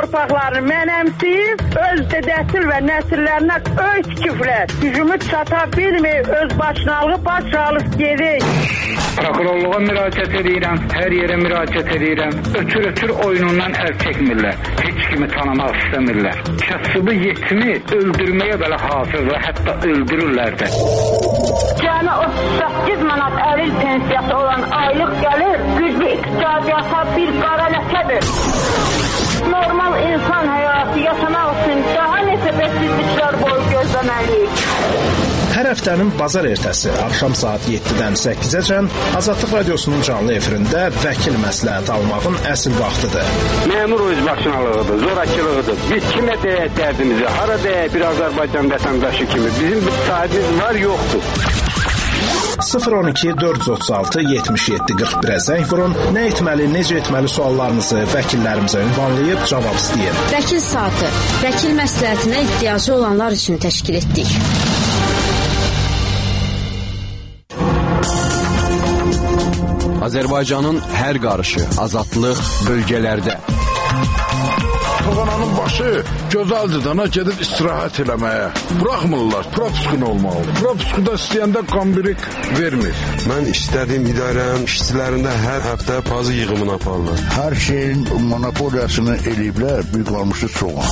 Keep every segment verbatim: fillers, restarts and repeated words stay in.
torpaqlarını mənəmsiyib, öz dədəsil və nəsillərinə öy tikiblər. Gücümü çata bilməyib, öz başınalığı baş alıb gedik. Prokurorluğa müraciət edirəm, hər yerə müraciət edirəm. Ötür-ötür oyunundan əl çəkmirlər. Heç kimi tanımaq istəmirlər. Kasıbı yetimi öldürməyə belə hazırlar, hətta öldürürlər də. Cəmi otuz səkkiz manat əlil pensiyası olan aylıq gəlir, güclü iqtisadiyyata bir qara ləkədir. Normal insan həyatı yaşamaq üçün daha neçə bəsizliklər boyu gözləməliyik. Hər həftənin bazar ertəsi axşam saat yeddidən səkkizəcən Azadlıq Radiosunun canlı efirində vəkil məsləhət almağın əsl vaxtıdır. Məmur özbaşınalığıdır, zorakılığıdır. Biz kimə deyək dərdimizi, hara deyək bir Azərbaycan vətəndaşı kimi. Bizim bir sahibimiz var, yoxdur. sıfır on iki dörd yüz otuz altı yetmiş yeddi qırx birə zəng vurun. Nə etməli, necə etməli suallarınızı vəkillərimizə ünvanlayıb cavab istəyin. Vəkil saatı, vəkil məsləhətinə ehtiyacı olanlar üçün təşkil etdik. Azərbaycanın hər qarışı, azadlıq bölgələrdə. Toğananın başı gözəldir dana gedib istirahət eləməyə. Buraxmırlar, propuskun olmalı. Propuskuda istəyəndə qambirik vermir. Mən istədiyim idarənin işçilərində hər həftə pazı yığımını aparırlar. Hər şeyin monopoliyasını eləyiblər, bir qalmışı çoğan.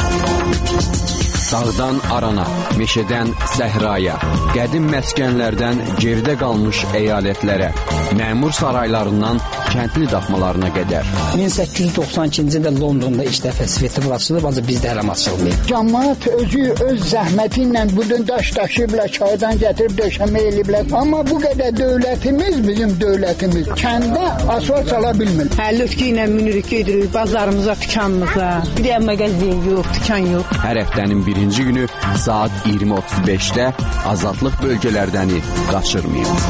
Dağdan arana, meşədən səhraya, qədim məskənlərdən geridə qalmış əyalətlərə, məmur saraylarından kəndli daxmalarına qədər. min səkkiz yüz doxsan ikinci ildə Londonda ilk dəfə festival açılıb, ancaq bizdə hələ açılmayıb. Cəmaət özü öz zəhməti ilə budun daş daşıyıblar, çaydan gətirib döşəmə eləyiblər. Amma bu qədər dövlətimiz, bizim dövlətimiz kəndə asfalt çala bilmir. Həllüfki ilə minirik gedirik bazarımıza, dükanımıza. Bir də mağazin yox, dükan yox. Hər həftənin birinci günü saat iyirmi otuz beşdə Azadlıq bölgələrdəni qaçırmayın.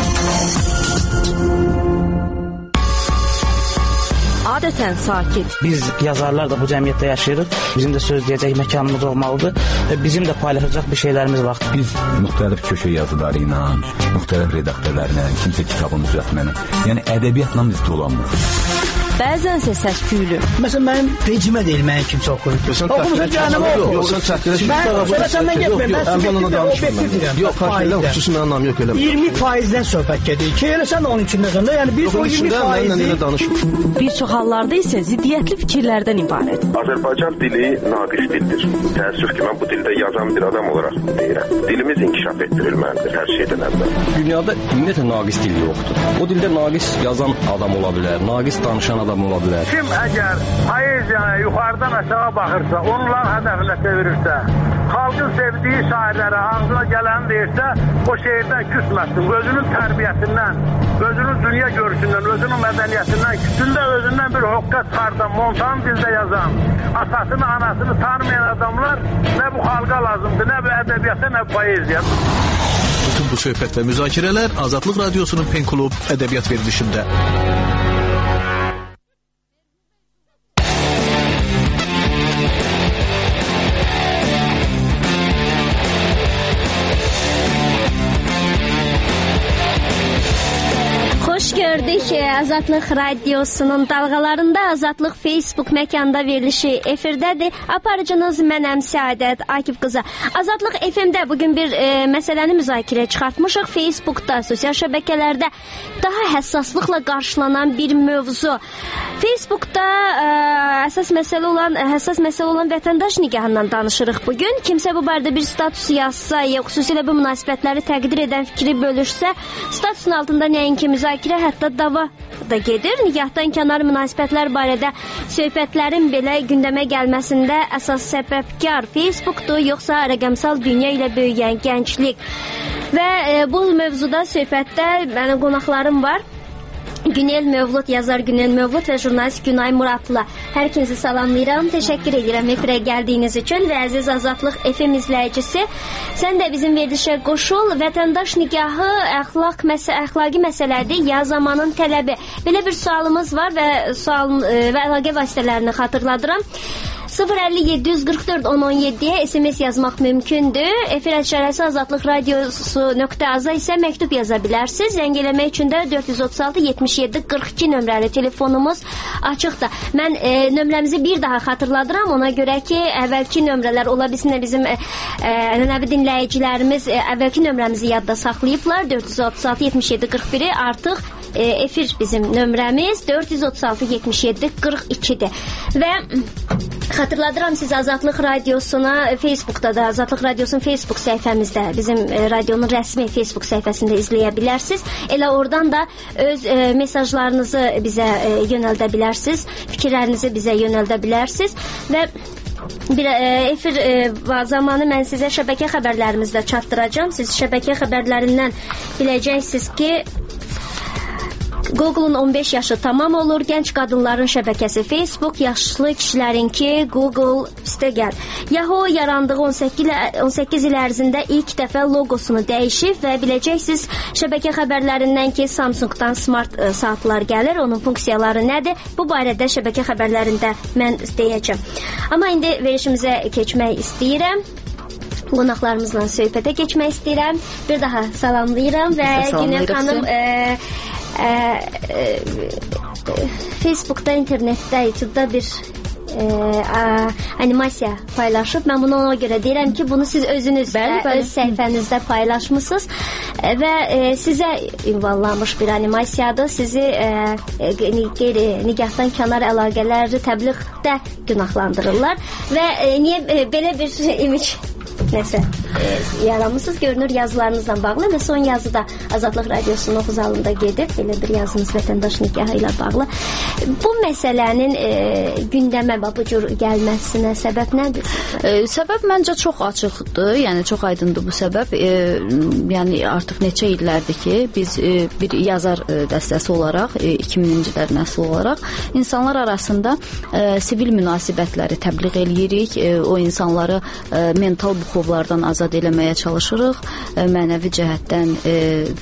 Adətən sakit. Biz yazarlar da bu cəmiyyətdə yaşayırıq. Bizim də söz deyəcək məkanımız olmalıdır. Bizim də paylaşacaq bir şeylərimiz var. Biz müxtəlif köşə yazıları ilə, müxtəlif redaktörlərlə, kimsə kitabın düzəltməni, yəni ədəbiyyatla biz dolanmırıq. Bəzənsə səs-küylü. Məsələn, mənim vecimə deyil, mənim kimsə oxuyur. Oxumusun canımı oxuyur. Yox, sən çəkilək. Mən səndən getməyim, mən sizə danışmıyorum. Yox, xahilə, xüsusi mənim anlam yox, eləmə. iyirmi faizdən söhbət gedir. Ki, elə sən də onun içində sən də, yəni biz o iyirmi faizi... Bir çox hallarda isə ziddiyyətli fikirlərdən ibarət. Azərbaycan dili naqis dildir. Təəssüf ki, mən bu dildə yazan bir adam olaraq deyirəm. Dilimiz inkişaf etdirilməlidir hər şeydən əvvəl. Dünyada ümumiyyətlə naqis dil yoxdur. O dildə naqis yazan adam ola bilər, naqis danışan adam ola bilər. Kim əgər poeziyaya yuxarıdan aşağı baxırsa, onlar hədəfinə çevirirsə, xalqın sevdiyi şairlərə ağzına gələni deyirsə, o şeirdən küsməsin. Özünün tərbiyəsindən, özünün dünya görüşündən, özünün mədəniyyətindən, küsündə özündən bir hoqqa çıxardan, montan dildə yazan, atasını, anasını tanımayan adamlar nə bu xalqa lazımdır, nə bu ədəbiyyata, nə bu poeziya. Bütün bu söhbət və müzakirələr Azadlıq Radiosunun Pen Klub ədəbiyyat verilişində. Xoş gördük Azadlıq Radiosunun dalğalarında Azadlıq Facebook məkanda verilişi efirdədir. Aparıcınız mənəm Səadət Akif qızı. Azadlıq F M-də bugün bir e, məsələni müzakirəyə çıxartmışıq. Facebookda, sosial şəbəkələrdə daha həssaslıqla qarşılanan bir mövzu. Facebookda e, əsas məsələ olan, həssas məsələ olan vətəndaş nigahından danışırıq bugün. Kimsə bu barədə bir status yazsa, ya xüsusilə bu münasibətləri təqdir edən fikri bölüşsə, statusun altında nəinki müzakirə, hətta dava da gedir. Nigahdan kənar münasibətlər barədə söhbətlərin belə gündəmə gəlməsində əsas səbəbkar Facebookdur, yoxsa rəqəmsal dünya ilə böyüyən gənclik. Və e, bu mövzuda söhbətdə mənim qonaqlarım var. Günel Mövlud, yazar Günel Mövlud və jurnalist Günay Muradlı. Hər ikinizi salamlayıram, təşəkkür edirəm efirə gəldiyiniz üçün və əziz Azadlıq F M izləyicisi, sən də bizim verilişə qoşul. Vətəndaş nigahı əxlaq məsə əxlaqi məsələdir, ya zamanın tələbi. Belə bir sualımız var və sual və əlaqə vasitələrini xatırladıram. sıfır əlli yeddi yüz qırx dörd on on yeddiyə S M S yazmaq mümkündür. Efir əşarəsi azadlıq radiosu nöqtə aza isə məktub yaza bilərsiniz. Zəng eləmək üçün də dörd yüz otuz altı yetmiş yeddi qırx iki nömrəli telefonumuz açıqdır. Mən e, nömrəmizi bir daha xatırladıram. Ona görə ki, əvvəlki nömrələr ola bilsin də bizim e, ənənəvi dinləyicilərimiz e, əvvəlki nömrəmizi yadda saxlayıblar. dörd yüz otuz altı yetmiş yeddi qırx biri artıq e, efir bizim nömrəmiz dörd yüz otuz altı yetmiş yeddi qırx ikidir. Və xatırladıram siz Azadlıq Radiosuna Facebookda da, Azadlıq Radiosunun Facebook səhifəmizdə, bizim e, radionun rəsmi Facebook səhifəsində izləyə bilərsiniz. Elə oradan da öz e, mesajlarınızı bizə e, yönəldə bilərsiniz, fikirlərinizi bizə yönəldə bilərsiniz və bir e, efir e, zamanı mən sizə şəbəkə xəbərlərimizi də çatdıracağam. Siz şəbəkə xəbərlərindən biləcəksiniz ki, Google'un on beş yaşı tamam olur. Gənc qadınların şəbəkəsi Facebook, yaşlı kişilərinki Google Stagel. Yahoo yarandığı on səkkiz il ərzində ilk dəfə logosunu dəyişib və biləcəksiniz şəbəkə xəbərlərindən ki, Samsungdan smart ə, saatlar gəlir. Onun funksiyaları nədir? Bu barədə şəbəkə xəbərlərində mən deyəcəm. Amma indi verişimizə keçmək istəyirəm. Qonaqlarımızla söhbətə keçmək istəyirəm. Bir daha salamlayıram və Günel xanım e, e, e, Facebookda, internetdə, YouTube'da bir e, a, animasiya paylaşıb. Mən bunu ona görə deyirəm ki, bunu siz özünüz bəli, bəli. öz səhifənizdə paylaşmısınız e, və e, sizə ünvanlanmış bir animasiyadır. Sizi e, e, nigahdan kənar əlaqələri təbliğdə günahlandırırlar və e, niyə e, belə bir image nəsə e, yaramısınız, görünür yazılarınızla bağlı və son yazıda Azadlıq Radiosunun oxu zalında gedib, belə bir yazınız vətəndaş nikahı ilə bağlı. Bu məsələnin e, gündəmə bu cür gəlməsinə səbəb nədir? E, səbəb məncə çox açıqdır, yəni çox aydındır bu səbəb. E, yəni artıq neçə illərdir ki, biz e, bir yazar e, dəstəsi olaraq, e, iki mininci-lər nəsil olaraq insanlar arasında e, sivil münasibətləri təbliğ eləyirik, e, o insanları e, mental buxovlardan azad eləməyə çalışırıq, e, mənəvi cəhətdən e,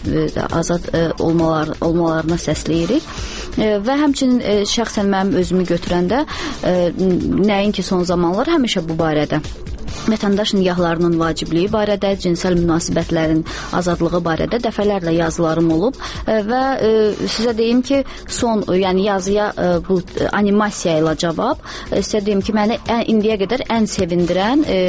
azad e, olmalar, olmalarına səsləyirik e, və həmçinin e, şəxsən mənim özümü götürəndə e, nəinki son zamanlar həmişə bu barədə vətəndaş nigahlarının vacibliyi barədə, cinsəl münasibətlərin azadlığı barədə dəfələrlə yazılarım olub və e, sizə deyim ki, son, yəni yazıya e, bu animasiya ilə cavab, e, sizə deyim ki, məni ən, indiyə qədər ən sevindirən e,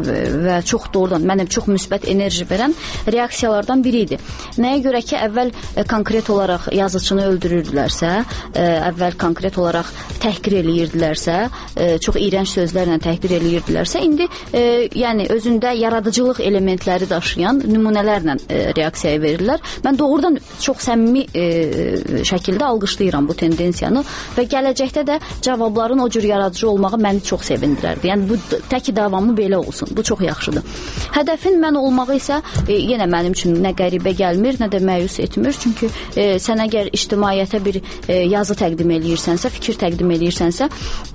və çox doğrudan, mənə çox müsbət enerji verən reaksiyalardan biri idi. Nəyə görə ki, əvvəl e, konkret olaraq yazıçını öldürürdülərsə, e, əvvəl konkret olaraq təhqir eləyirdilərsə, e, çox iyrənc sözlərlə təhqir eləyirdilərsə, indi e, yəni özündə yaradıcılıq elementləri daşıyan nümunələrlə e, reaksiyaya verirlər. Mən doğrudan çox səmimi e, şəkildə alqışlayıram bu tendensiyanı və gələcəkdə də cavabların o cür yaradıcı olmağı məni çox sevindirərdi. Yəni bu təki davamı belə olsun. Bu çox yaxşıdır. Hədəfin mən olmağı isə e, yenə mənim üçün nə qəribə gəlmir, nə də məyus etmir. Çünki e, sən əgər ictimaiyyətə bir e, yazı təqdim eləyirsənsə, fikir təqdim eləyirsənsə,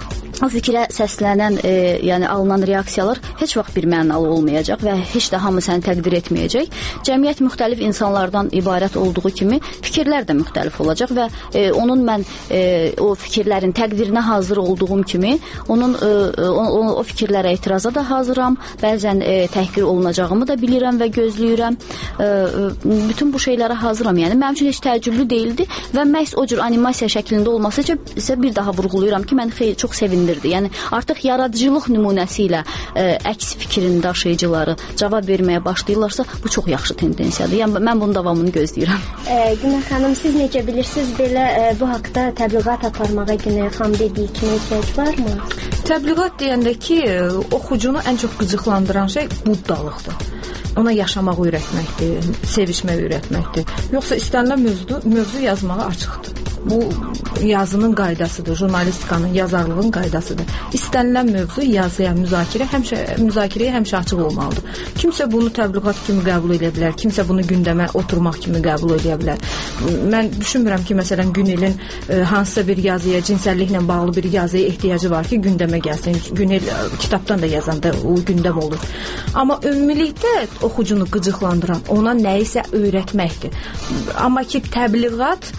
o fikrə səslənən, e, yəni alınan reaksiyalar heç vaxt bir mənalı olmayacaq və heç də hamı səni təqdir etməyəcək. Cəmiyyət müxtəlif insanlardan ibarət olduğu kimi fikirlər də müxtəlif olacaq və e, onun mən e, o fikirlərin təqdirinə hazır olduğum kimi onun e, o, o fikirlərə etiraza da hazıram. Bəzən e, təhqir olunacağımı da bilirəm və gözləyirəm. E, bütün bu şeylərə hazıram. Yəni mənim üçün heç təəccüblü deyildi və məhz o cür animasiya şəklində olması üçün isə bir daha vurğulayıram ki, məni xeyli çox sevindirdi. Yəni artıq yaradıcılıq nümunəsi ilə ə, əks fikrin daşıyıcıları cavab verməyə başlayırlarsa, bu çox yaxşı tendensiyadır. Yəni mən bunun davamını gözləyirəm. E, Günel xanım, siz necə bilirsiniz, belə e, bu haqda təbliğat aparmağa Günel xanım dediyi kimi ehtiyac varmı? Təbliğat deyəndə ki, oxucunu ən çox qıcıqlandıran şey buddalıqdır. Ona yaşamaq öyrətməkdir, sevişmək öyrətməkdir. Yoxsa istənilən mövzu, mövzu yazmağa açıqdır. Bu yazının qaydasıdır, jurnalistikanın, yazarlığın qaydasıdır. İstənilən mövzu yazıya, müzakirə həmişə müzakirəyə həmişə açıq olmalıdır. Kimsə bunu təbliğat kimi qəbul edə bilər, kimsə bunu gündəmə oturmaq kimi qəbul edə bilər. Mən düşünmürəm ki, məsələn, Günelin e, hansısa bir yazıya, cinsəlliklə bağlı bir yazıya ehtiyacı var ki, gündəmə gəlsin. Günel e, kitabdan da yazanda o gündəm olur. Amma ümumilikdə oxucunu qıcıqlandıran ona nəyisə öyrətməkdir. Amma ki, təbliğat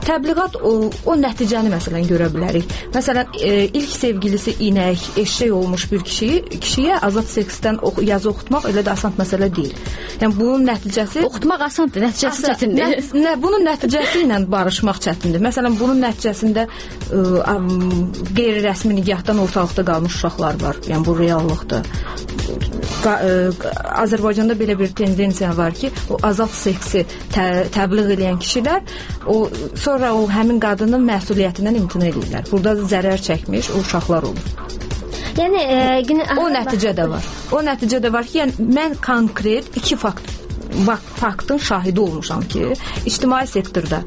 təbliğat o, o nəticəni məsələn görə bilərik. Məsələn, e, ilk sevgilisi inək, eşşək olmuş bir kişiyi, kişiyə azad seksdən oxu, yazı oxutmaq elə də asan məsələ deyil. Yəni bunun nəticəsi oxutmaq asandır, nəticəsi çətindir. Nə, nə, bunun nəticəsi ilə barışmaq çətindir. Məsələn, bunun nəticəsində ə, qeyri-rəsmi nigahdan ortalıqda qalmış uşaqlar var. Yəni bu reallıqdır. Qa, ə, Azərbaycanda belə bir tendensiya var ki, o azad seksi tə, təbliğ edən kişilər o sonra o həmin qadının məsuliyyətindən imtina edirlər. Burada zərər çəkmiş o uşaqlar olur. Yəni e, günə, o nəticə də var. O nəticə də var ki, yəni mən konkret iki fakt faktın şahidi olmuşam ki, ictimai sektorda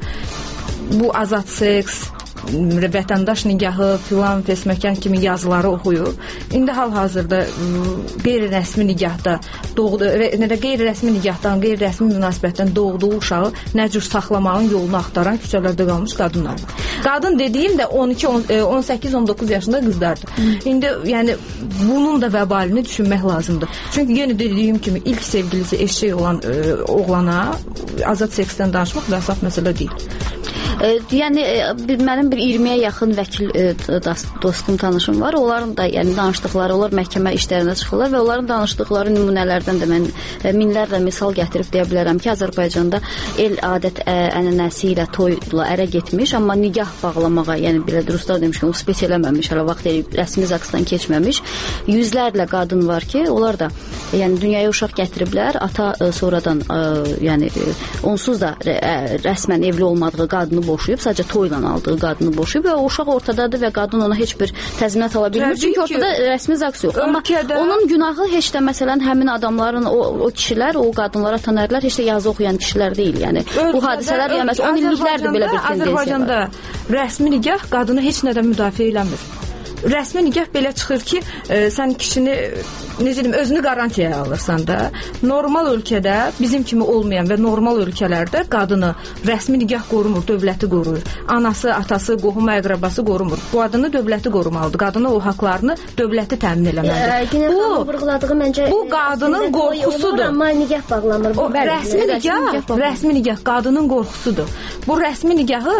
bu azad seks, vətəndaş nigahı, filan, fesməkan kimi yazıları oxuyub. İndi hal-hazırda qeyri-rəsmi nigahda doğdu, qeyri-rəsmi nigahdan, qeyri-rəsmi münasibətdən doğduğu uşağı nə cür saxlamağın yolunu axtaran küçələrdə qalmış qadınlar var. Qadın dediyim də on iki, on səkkiz, on doqquz yaşında qızlardır. İndi yəni bunun da vəbalini düşünmək lazımdır. Çünki yenə dediyim kimi ilk sevgilisi eşşək olan ə, oğlana azad seksdən danışmaq vəsat məsələ deyil. E, yəni e, mənim bir iyirmiyə yaxın vəkil e, dostum, tanışım var. Onların da yəni danışdıqları, onlar məhkəmə işlərinə çıxırlar və onların danışdıqları nümunələrdən də mən e, minlərlə misal gətirib deyə bilərəm ki, Azərbaycanda el adət ə, ənənəsi ilə toyla ərə getmiş, amma nigah bağlamağa, yəni belə ruslar demiş ki, o spet eləməmiş, hələ vaxt eləyib, rəsmi zaksdan keçməmiş. Yüzlərlə qadın var ki, onlar da yəni dünyaya uşaq gətiriblər, ata ə, sonradan ə, yəni ə, onsuz da ə, rəsmən evli olmadığı qadını boşayıb, sadəcə toyla aldığı qadını boşayıb və o uşaq ortadadır və qadın ona heç bir təzminat ala bilmir. Çünki ortada rəsmi zaks yox. Ölkədə... Amma onun günahı heç də məsələn həmin adamların, o, o kişilər, o qadınlara tanərlər heç də yazı oxuyan kişilər deyil. Yəni ölkədə, bu hadisələr yəni on illiklərdir belə bir tendensiya var. Azərbaycanda rəsmi nigah qadını heç nədən müdafiə eləmir. Rəsmi nigah belə çıxır ki, e, sən kişini necə deyim, özünü qarantiyaya alırsan da. Normal ölkədə bizim kimi olmayan və normal ölkələrdə qadını rəsmi nigah qorumur, dövləti qoruyur. Anası, atası, qohum, əqrəbası qorumur. Bu adını dövləti qorumalıdır. Qadının o haqlarını dövləti təmin eləməlidir. E, bu vurğuladığı məncə bu qadının qorxusudur. Amma nigah bağlanmır. O, rəsmi nigah, rəsmi nigah qadının qorxusudur. Bu rəsmi nigahı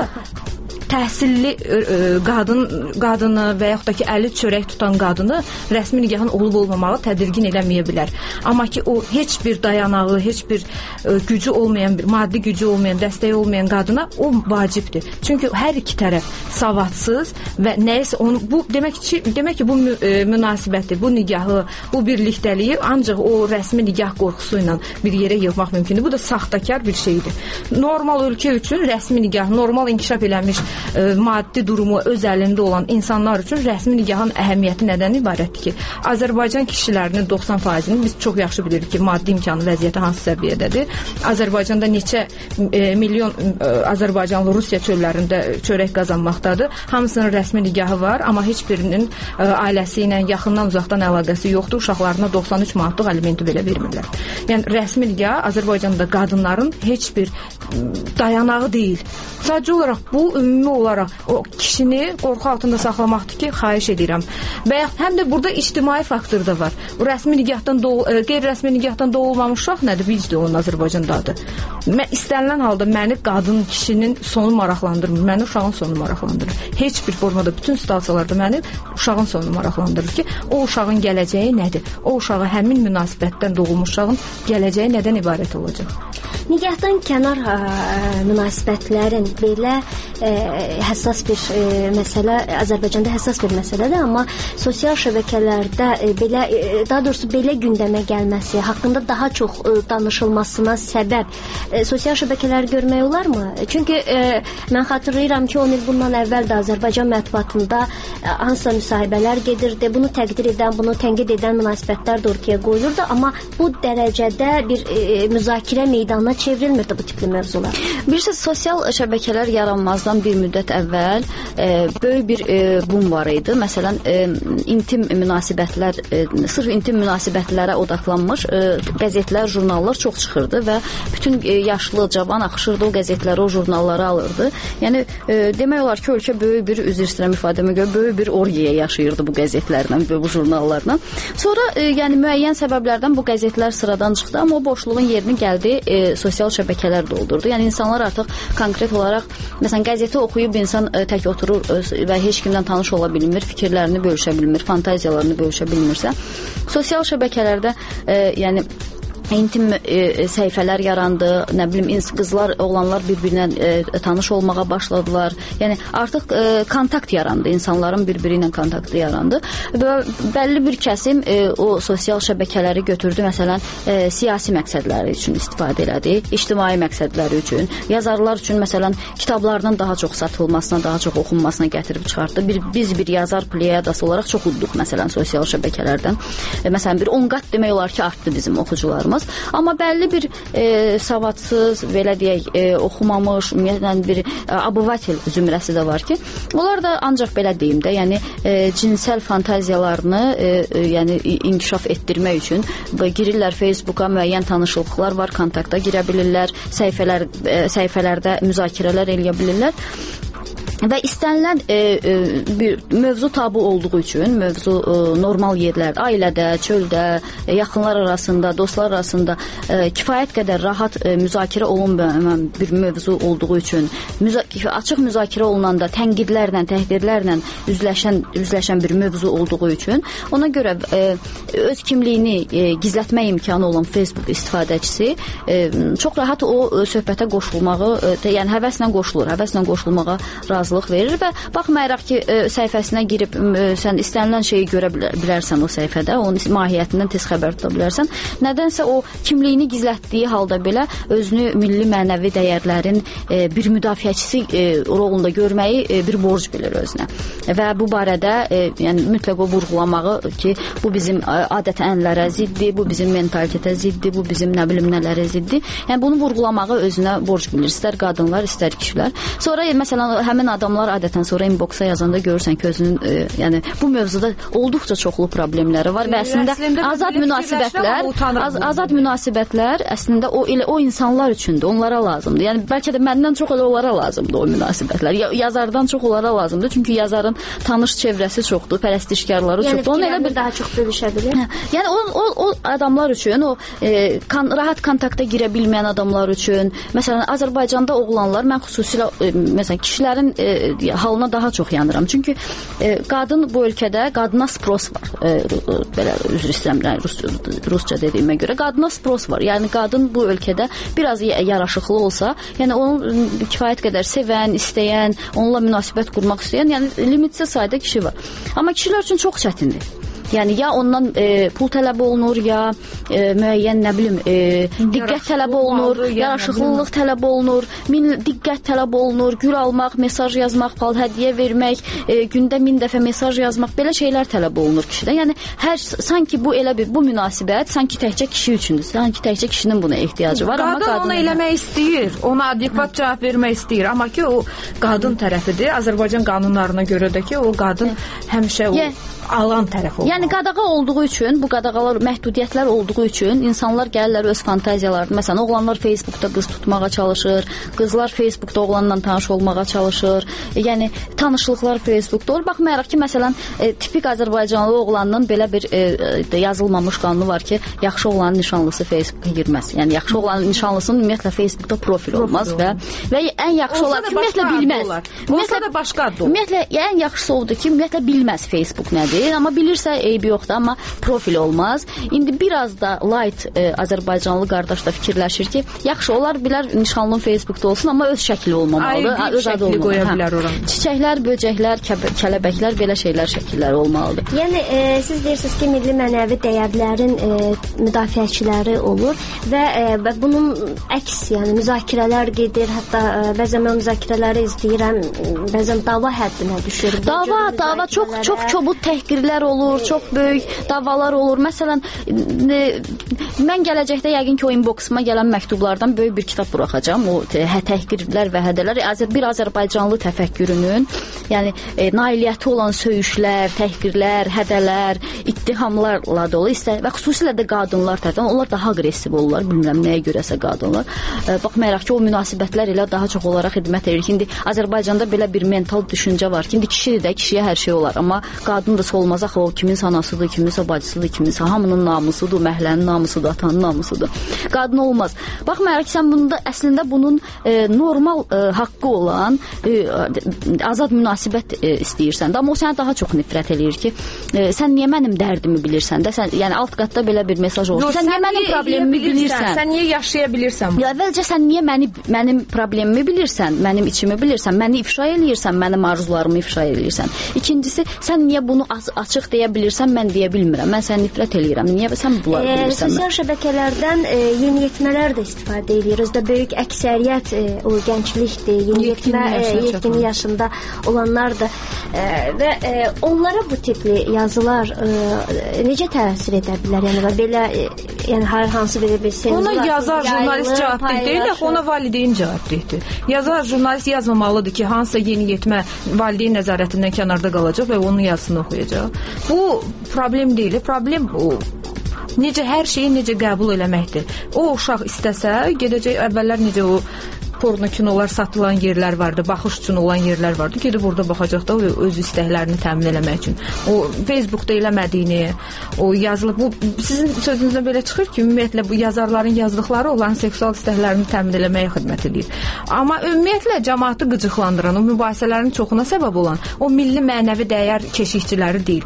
təhsilli ə, ə, qadın qadını və yaxud da ki əli çörək tutan qadını rəsmi nigahın olub-olmamağı tədirgin eləməyə bilər. Amma ki o heç bir dayanağı, heç bir ə, gücü olmayan, bir maddi gücü olmayan, dəstəyi olmayan qadına o vacibdir. Çünki hər iki tərəf savadsız və nəyisə onu bu demək ki, demək ki bu mü, ə, münasibəti, bu nigahı, bu birlikdəliyi ancaq o rəsmi nigah qorxusu ilə bir yerə yığmaq mümkündür. Bu da saxtakar bir şeydir. Normal ölkə üçün rəsmi nigah, normal inkişaf eləmiş Ə, maddi durumu öz əlində olan insanlar üçün rəsmi nigahın əhəmiyyəti nədən ibarətdir ki, Azərbaycan kişilərinin doxsan faizini biz çox yaxşı bilirik ki, maddi imkanı vəziyyəti hansı səviyyədədir. Azərbaycanda neçə e, milyon e, Azərbaycanlı Rusiya çöllərində çörək qazanmaqdadır. Hamısının rəsmi nigahı var, amma heç birinin e, ailəsi ilə yaxından uzaqdan əlaqəsi yoxdur. Uşaqlarına doxsan üç manatlıq alimenti belə vermirlər. Yəni rəsmi nigah Azərbaycanda qadınların heç bir dayanağı deyil. Sadəcə olaraq bu ümumi olaraq o kişini qorxu altında saxlamaqdır ki, xahiş edirəm. Və ya həm də burada ictimai faktor da var. O rəsmi nigahdan doğ, qeyri-rəsmi nigahdan doğulmamış uşaq nədir? Bizdə onun Azərbaycandadır. Mən istənilən halda məni qadın, kişinin sonu maraqlandırmır. Məni uşağın sonu maraqlandırır. Heç bir formada bütün situasiyalarda məni uşağın sonu maraqlandırır ki, o uşağın gələcəyi nədir? O uşağı həmin münasibətdən doğulmuş uşağın gələcəyi nədən ibarət olacaq? Nigahdan kənar ə, münasibətlərin belə ə, həssas bir ə, məsələ, Azərbaycanda həssas bir məsələdir, amma sosial şəbəkələrdə ə, belə ə, daha doğrusu belə gündəmə gəlməsi, haqqında daha çox ə, danışılmasına səbəb ə, sosial şəbəkələri görmək olarmı? Çünki ə, mən xatırlayıram ki, on il bundan əvvəl də Azərbaycan mətbuatında ə, hansısa müsahibələr gedirdi. Bunu təqdir edən, bunu tənqid edən münasibətlər də ortaya qoyulurdu, amma bu dərəcədə bir ə, müzakirə meydanına çevrilmirdi bu tipli mövzular. Bilirsiniz, sosial şəbəkələr yaranmazdan bir müddət əvvəl e, böyük bir e, boom var idi. Məsələn, e, intim münasibətlər, e, sırf intim münasibətlərə odaqlanmış e, qəzetlər, jurnallar çox çıxırdı və bütün e, yaşlı, cavan axışırdı o qəzetləri, o jurnalları alırdı. Yəni, e, demək olar ki, ölkə böyük bir, üzr istəyirəm ifadəmə görə, böyük bir orgiyə yaşayırdı bu qəzetlərlə və bu jurnallarla. Sonra, e, yəni müəyyən səbəblərdən bu qəzetlər sıradan çıxdı, amma o boşluğun yerini gəldi e, sosial şəbəkələr doldurdu. Yəni insanlar artıq konkret olaraq məsələn qəzeti oxuyub insan e, tək oturur e, və heç kimdən tanış ola bilmir, fikirlərini bölüşə bilmir, fantaziyalarını bölüşə bilmirsə, sosial şəbəkələrdə e, yəni intim e, səhifələr yarandı, nə bilim qızlar, oğlanlar bir-birinə e, tanış olmağa başladılar. Yəni artıq e, kontakt yarandı, insanların bir-biri ilə kontaktı yarandı və bəlli bir kəsim e, o sosial şəbəkələri götürdü, məsələn e, siyasi məqsədləri üçün istifadə elədi, ictimai məqsədləri üçün, yazarlar üçün məsələn kitablarının daha çox satılmasına, daha çox oxunmasına gətirib çıxartdı. Bir, biz bir yazar pleyadası olaraq çox udduq məsələn sosial şəbəkələrdən. E, məsələn bir on qat demək olar ki, artdı bizim oxucularımız. Amma bəlli bir e, savadsız, belə deyək, e, oxumamış, ümumiyyətlə bir e, abuvatel zümrəsi də var ki, onlar da ancaq belə deyim də, yəni e, cinsəl fantaziyalarını e, e, yəni inkişaf etdirmək üçün girirlər Facebooka, müəyyən tanışlıqlar var, kontakta girə bilirlər, səhifələr e, səhifələrdə müzakirələr eləyə bilirlər. Və istənilən e, e, bir mövzu tabu olduğu üçün, mövzu e, normal yerlərdə, ailədə, çöldə, e, yaxınlar arasında, dostlar arasında e, kifayət qədər rahat e, müzakirə olunmayan bir mövzu olduğu üçün, müza açıq müzakirə olunanda tənqidlərlə, təhqirlərlə üzləşən, üzləşən bir mövzu olduğu üçün, ona görə e, öz kimliyini e, gizlətmə imkanı olan Facebook istifadəçisi e, çox rahat o söhbətə qoşulmağı, e, yəni həvəslə qoşulur, həvəslə qoşulmağa razı verir və baxmayaraq ki, e, səhifəsinə girib e, sən istənilən şeyi görə bilər, bilərsən o səhifədə, onun mahiyyətindən tez xəbər tuta bilərsən. Nədənsə o kimliyini gizlətdiyi halda belə özünü milli mənəvi dəyərlərin e, bir müdafiəçisi e, rolunda görməyi e, bir borc bilir özünə. Və bu barədə e, yəni mütləq o vurğulamağı ki, bu bizim adət-ənənələrə ziddir, bu bizim mentalitetə ziddir, bu bizim nə bilim nələrə ziddir. Yəni bunu vurğulamağı özünə borc bilir, istər qadınlar, istər kişilər. Sonra e, məsələn həmin adamlar adətən sonra inboxa yazanda görürsən ki, özünün e, yəni bu mövzuda olduqca çoxlu problemləri var və əslində, əslində azad münasibətlər, az, azad münasibətlər əslində o elə o insanlar üçündür, onlara lazımdır. Yəni bəlkə də məndən çox elə onlara lazımdır o münasibətlər. Ya, yazardan çox onlara lazımdır. Çünki yazarın tanış çevrəsi çoxdur, pərəstişkarları yəni çoxdur. Yəni elə bir daha çox bölüşə bilir. Hə, yəni o, o o adamlar üçün, o e, kan, rahat kontakta girə bilməyən adamlar üçün, məsələn Azərbaycanda oğlanlar, mən xüsusilə e, məsələn kişilərin e, halına daha çox yanıram. Çünki e, qadın bu ölkədə qadına spros var. E, belə üzr istəyirəm Rus, rusca dediyimə görə qadına spros var. Yəni qadın bu ölkədə biraz yaraşıqlı olsa, yəni onu kifayət qədər sevən, istəyən, onunla münasibət qurmaq istəyən, yəni limitsiz sayda kişi var. Amma kişilər üçün çox çətindir. Yəni ya ondan e, pul tələb olunur, ya e, müəyyən nə bilim e, diqqət tələb olunur, yaraşıqlılıq tələb olunur, min diqqət tələb olunur, gül almaq, mesaj yazmaq, pal hədiyyə vermək, e, gündə min dəfə mesaj yazmaq, belə şeylər tələb olunur kişidən. Yəni hər sanki bu elə bir bu münasibət sanki təkcə kişi üçündür. Sanki təkcə kişinin buna ehtiyacı var, qadın amma qadın ona eləmək istəyir, ona adekvat cavab vermək istəyir, amma ki o qadın tərəfidir. Azərbaycan qanunlarına görə də ki o qadın həmişə o yeah. alan tərəf olur. Yəni qadağa olduğu üçün, bu qadağalar, məhdudiyyətlər olduğu üçün insanlar gəlirlər öz fantaziyalarını. Məsələn, oğlanlar Facebookda qız tutmağa çalışır, qızlar Facebookda oğlanla tanış olmağa çalışır. Yəni tanışlıqlar Facebookda olur. Baxmayaraq ki, məsələn, e, tipik Azərbaycanlı oğlanın belə bir e, yazılmamış qanunu var ki, yaxşı oğlanın nişanlısı Facebooka girməz. Yəni yaxşı oğlanın nişanlısının ümumiyyətlə Facebookda profil olmaz və və ən yaxşı olan ümumiyyətlə bilməz. Olsa da başqa adlı. Ümumiyyətlə ən yaxşısı odur ki, ümumiyyətlə bilməz Facebook nədir, amma bilirsə eybi yoxdur, amma profil olmaz. İndi biraz da light e, Azərbaycanlı qardaş da fikirləşir ki, yaxşı olar bilər nişanlının Facebookda olsun, amma öz şəkli olmamalıdır, Ay, öz adı olmalıdır. Qoya bilər ora. Çiçəklər, böcəklər, kəlbəklər belə şeylər şəkilləri olmalıdır. Yəni e, siz deyirsiniz ki, milli mənəvi dəyərlərin e, müdafiəçiləri olur və e, bunun əks, yəni müzakirələr gedir, hətta e, bəzən mən müzakirələri izləyirəm, bəzən dava həddinə düşür. Dava, dava çox çox kobud təhqirlər olur, çox böyük davalar olur. Məsələn, e, mən gələcəkdə yəqin ki, o inboxuma gələn məktublardan böyük bir kitab buraxacağam. O hə, təhqirlər və hədələr bir Azərbaycanlı təfəkkürünün yəni e, nailiyyəti olan söyüşlər, təhqirlər, hədələr, ittihamlarla dolu istər və xüsusilə də qadınlar tərəfindən onlar daha aqressiv olurlar. Bilmirəm nəyə görəsə qadınlar. E, baxmayaraq ki, o münasibətlər ilə daha çox olaraq xidmət edir. İndi Azərbaycanda belə bir mental düşüncə var ki, indi kişidir də, kişiyə hər şey olar, amma qadın da olmaz axı, o kiminsə anasıdır, kiminsə bacısıdır, kiminsə hamının namusudur, məhəllənin namusudur, atanın namusudur. Qadın olmaz. Baxmayaraq ki, sən bunda əslində bunun e, normal e, haqqı olan e, azad münasibət e, istəyirsən də, amma o sənə daha çox nifrət eləyir ki, e, sən niyə mənim dərdimi bilirsən də, sən, yəni alt qatda belə bir mesaj olur. Sən, sən niyə mənim problemimi bilirsən? Sən niyə yaşaya bilirsən? Ya əvvəlcə sən niyə məni, mənim problemimi bilirsən, mənim içimi bilirsən, məni ifşa eləyirsən, mənim arzularımı ifşa eləyirsən. İkincisi, sən niyə bunu açıq deyə bilirsən, mən deyə bilmirəm. Mən səni nifrət eləyirəm. Niyə sən bunları e, bilirsən? Sosial şəbəkələrdən e, yeniyetmələr də istifadə edir. Özdə böyük əksəriyyət e, o gənclikdir, yeniyetmə yetkin e, yaşında olanlar da e, və e, onlara bu tipli yazılar e, necə təsir edə bilər? Yəni və belə e, yəni hər hansı belə bir senzura. Ona yazar jurnalist cavabdeh deyil, ona valideyn cavabdehdir. Yazar jurnalist yazmamalıdır ki, hansısa yeniyetmə valideyn nəzarətindən kənarda qalacaq və onun yazısını oxuyacaq. Bu problem deyil, problem bu. Necə hər şeyi necə qəbul eləməkdir. O uşaq istəsə, gedəcək əvvəllər necə o porno kinolar satılan yerlər vardı, baxış üçün olan yerlər vardı. Gedib orada baxacaq da öz istəklərini təmin eləmək üçün. O Facebookda eləmədiyini, o yazılıb, bu sizin sözünüzdən belə çıxır ki, ümumiyyətlə bu yazarların yazdıqları olan seksual istəklərini təmin eləməyə xidmət edir. Amma ümumiyyətlə cəmaatı qıcıqlandıran, o mübahisələrin çoxuna səbəb olan o milli mənəvi dəyər keşikçiləri deyil.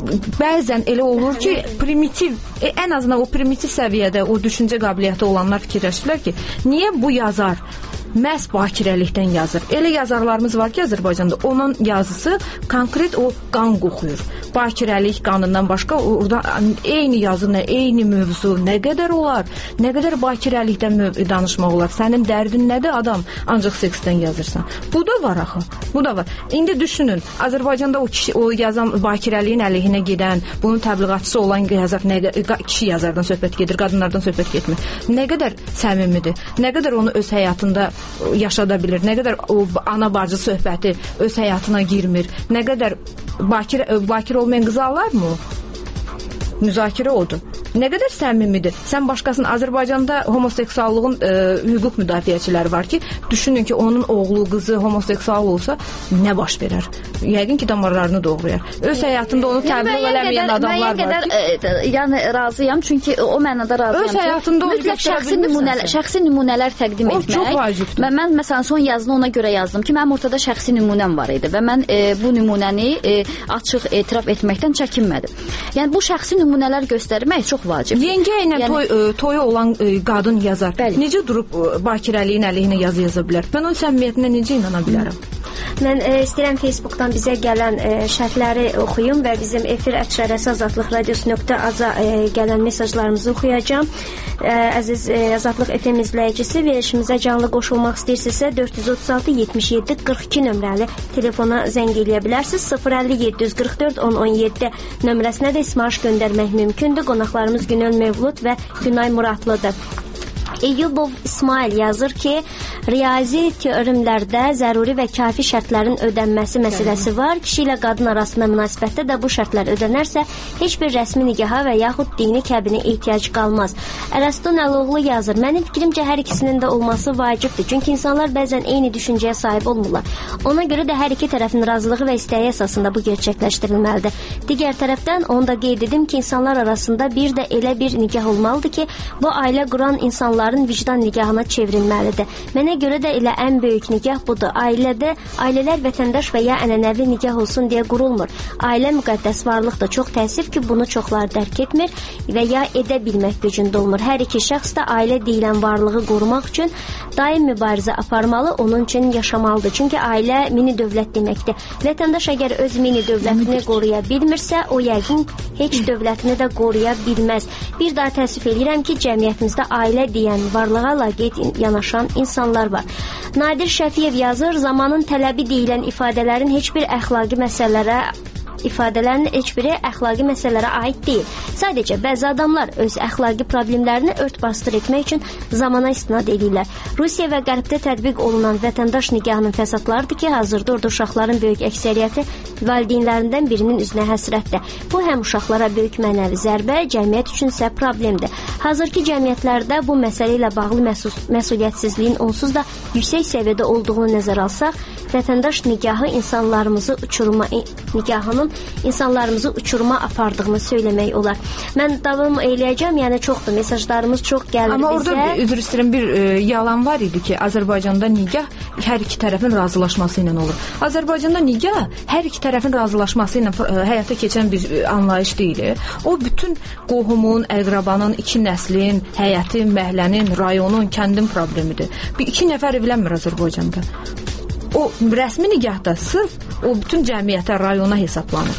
Bəzən elə olur ki, primitiv, e, ən azından o primitiv səviyyədə o düşüncə qabiliyyəti olanlar fikirləşirlər ki, niyə bu yazar məhz bakirəlikdən yazır. Elə yazarlarımız var ki, Azərbaycanda onun yazısı konkret o qan qoxuyur. Bakirəlik qanından başqa orada eyni yazı, nə, eyni mövzu, nə qədər olar, nə qədər bakirəlikdən danışmaq olar. Sənin dərdin nədir adam? Ancaq seksdən yazırsan. Bu da var axı. Bu da var. İndi düşünün, Azərbaycanda o kişi, o yazan bakirəliyin əleyhinə gedən, bunun təbliğatçısı olan yazar, nə, kişi yazardan söhbət gedir, qadınlardan söhbət getmir. Nə qədər səmimidir, nə qədər onu öz həyatında yaşada bilir, nə qədər o ana-bacı söhbəti öz həyatına girmir, nə qədər bakir, bakir olmayan qızı alarmı o? Müzakirə odur. Nə qədər səmimidir. Sən başqasının Azərbaycanda homoseksuallığın e, hüquq müdafiəçiləri var ki, düşünün ki, onun oğlu, qızı homoseksual olsa nə baş verər? Yəqin ki, damarlarını doğrayar. Öz həyatında onu təbliğ eləməyən adamlar var ki, e, yəni razıyam, çünki o mənada razıyam. Öz həyatında onu mütləq şəxsi nümunələr, şəxsi nümunələr təqdim o etmək. Çox vacibdir. Mən, mən məsələn son yazını ona görə yazdım ki, mənim ortada şəxsi nümunəm var idi və mən e, bu nümunəni e, açıq etiraf etməkdən çəkinmədim. Yəni bu şəxsi nümunələr göstərmək çox vacib. Yengə ilə yəni, toy, ə, toyu olan ə, qadın yazar. Bəli. Necə durub ə, bakirəliyin əleyhinə yazı yaza bilər? Mən onun səmimiyyətinə necə inana bilərəm? Mən e, istəyirəm Facebookdan bizə gələn e, şərhləri oxuyum və bizim efir əşarəsi azadlıq radiosu nöqtə az-a e, gələn mesajlarımızı oxuyacağam. E, əziz e, Azadlıq F M izləyicisi, verilişimizə canlı qoşulmaq istəyirsinizsə dörd yüz otuz altı yetmiş yeddi qırx iki nömrəli telefona zəng eləyə bilərsiniz. sıfır əlli yeddi yüz qırx dörd on on yeddi nömrəsinə də ismarş göndərmək mümkündür. Qonaqlarımız Günel Mevlud və Günay Muradlıdır. Eyyubov İsmail yazır ki, riyazi teoremlərdə zəruri və kafi şərtlərin ödənməsi məsələsi var. Kişi ilə qadın arasında münasibətdə də bu şərtlər ödənərsə, heç bir rəsmi nikaha və yaxud dini kəbinə ehtiyac qalmaz. Ərəstun Əloğlu yazır, mənim fikrimcə hər ikisinin də olması vacibdir. Çünki insanlar bəzən eyni düşüncəyə sahib olmurlar. Ona görə də hər iki tərəfin razılığı və istəyi əsasında bu gerçəkləşdirilməlidir. Digər tərəfdən onu da qeyd edim ki, insanlar arasında bir də elə bir nikah olmalıdır ki, bu ailə quran insanlar vicdan nikahına çevrilməlidir. Mənə görə də elə ən böyük nikah budur. Ailədə, ailələr vətəndaş və ya ənənəvi nikah olsun deyə qurulmur. Ailə müqəddəs varlıqdır. Çox təəssüf ki, bunu çoxlar dərk etmir və ya edə bilmək gücündə olmur. Hər iki şəxs də ailə deyilən varlığı qorumaq üçün daim mübarizə aparmalı, onun üçün yaşamalıdır. Çünki ailə mini dövlət deməkdir. Vətəndaş əgər öz mini dövlətini qoruya bilmirsə, o yəqin heç dövlətini də qoruya bilməz. Bir daha təəssüf edirəm ki, cəmiyyətimizdə ailə deyən varlığa laqeyd yanaşan insanlar var. Nadir Şəfiyev yazır, zamanın tələbi deyilən ifadələrin heç bir əxlaqi məsələlərə ifadələrinin heç biri əxlaqi məsələlərə aid deyil. Sadəcə bəzi adamlar öz əxlaqi problemlərini ört-basdır etmək üçün zamana istinad edirlər. Rusiya və Qərbdə tətbiq olunan vətəndaş nikahının fəsadlarıdır ki, hazırda orada uşaqların böyük əksəriyyəti valideynlərindən birinin üzünə həsrətdir. Bu həm uşaqlara böyük mənəvi zərbə, cəmiyyət üçün isə problemdir. Hazırki cəmiyyətlərdə bu məsələ ilə bağlı məsul məsuliyyətsizliyin onsuz da yüksək səviyyədə olduğunu nəzərə alsaq, vətəndaş nikahı insanlarımızı uçuruma nikahının insanlarımızı uçuruma apardığını söyləmək olar. Mən davam eləyəcəm, yəni çoxdur, mesajlarımız çox gəlir Amma bizə. Amma orada üzr istəyirəm bir e, yalan var idi ki, Azərbaycanda nikah hər iki tərəfin razılaşması ilə olur. Azərbaycanda nikah hər iki tərəfin razılaşması ilə e, həyata keçən bir e, anlayış deyil. O bütün qohumun, əqrabanın, iki nəslin, həyətin, məhəllənin, rayonun, kəndin problemidir. Bir iki nəfər evlənmir Azərbaycanda. O rəsmi nikahda sırf o bütün cəmiyyətə, rayona hesablanır.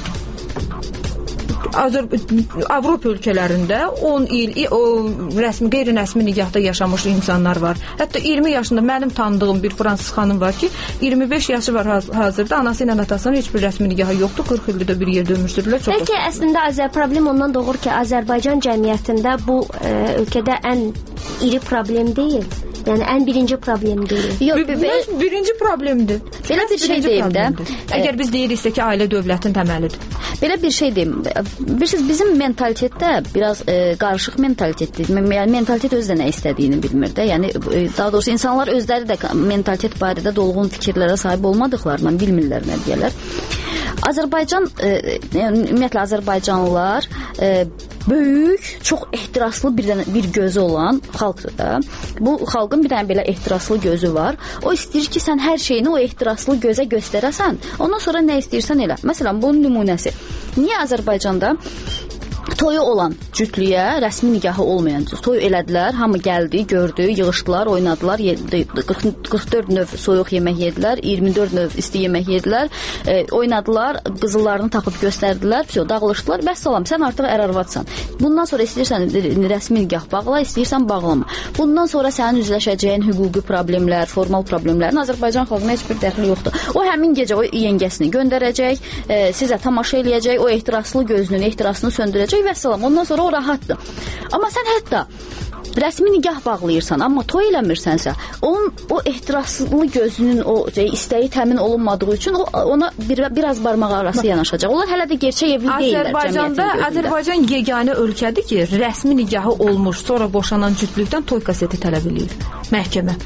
Azər Avropa ölkələrində on il o rəsmi, qeyri-rəsmi nikahda yaşamış insanlar var. Hətta iyirmi yaşında mənim tanıdığım bir fransız xanım var ki, iyirmi beş yaşı var hazırda, anası ilə atasının heç bir rəsmi nikahı yoxdur, qırx ildir də bir yerdə ömür sürürlər. Bəlkə əslində Azər problem ondan doğur ki, Azərbaycan cəmiyyətində bu e, ölkədə ən iri problem deyil. Yəni ən birinci problem deyil. Yox, bir, bir, birinci problemdir. Belə bir şey deyim də. Əgər biz deyiriksə ki, ailə dövlətin təməlidir. Belə bir şey deyim. Bilirsiniz, bizim mentalitetdə biraz e, qarışıq mentalitetdir. Yəni mentalitet özü də nə istədiyini bilmir də. Yəni e, daha doğrusu insanlar özləri də mentalitet barədə dolğun fikirlərə sahib olmadıqlarından bilmirlər nə deyirlər. Azərbaycan e, yəni, ümumiyyətlə Azərbaycanlılar e, böyük, çox ehtiraslı bir, bir gözü olan xalqdır da. Bu xalqın bir dənə belə ehtiraslı gözü var. O istəyir ki, sən hər şeyini o ehtiraslı gözə göstərəsən. Ondan sonra nə istəyirsən elə. Məsələn, bunun nümunəsi. Niyə Azərbaycanda toyu olan cütlüyə rəsmi nikahı olmayan toy elədilər, hamı gəldi, gördü, yığışdılar, oynadılar, qırx dörd növ soyuq yemək yedilər, iyirmi dörd növ isti yemək yedilər, e, oynadılar, qızıllarını taxıb göstərdilər, psio, dağılışdılar, bəs salam, sən artıq ər-arvadsan. Bundan sonra istəyirsən rəsmi nikah bağla, istəyirsən bağlama. Bundan sonra sənin üzləşəcəyin hüquqi problemlər, formal problemlərin Azərbaycan xalqına heç bir dəxli yoxdur. O həmin gecə o yengəsini göndərəcək, e, sizə tamaşa eləyəcək, o ehtiraslı gözünün ehtirasını söndürəcək və salam. Ondan sonra o rahatdır. Amma sən hətta rəsmi nikah bağlayırsan, amma toy eləmirsənsə, onun o ehtiraslı gözünün o şey, istəyi təmin olunmadığı üçün o, ona bir, biraz barmaq arası yanaşacaq. Onlar hələ də gerçək evli deyirlər Azərbaycanda. Azərbaycan yeganə ölkədir ki, rəsmi nikahı olmuş, sonra boşanan cütlükdən toy kaseti tələb edir məhkəmə.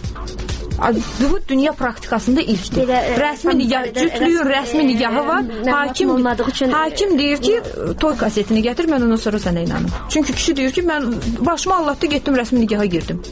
Bu dünya praktikasında ilkdir. Rəsmi nikah, cütlüyün rəsmi nikahı var. Hakim hakim deyir ki, toy kasetini gətir, mən ondan sonra sənə inanım. Çünki kişi deyir ki, mən başıma Allah'ta getdim, rəsmi nikaha girdim.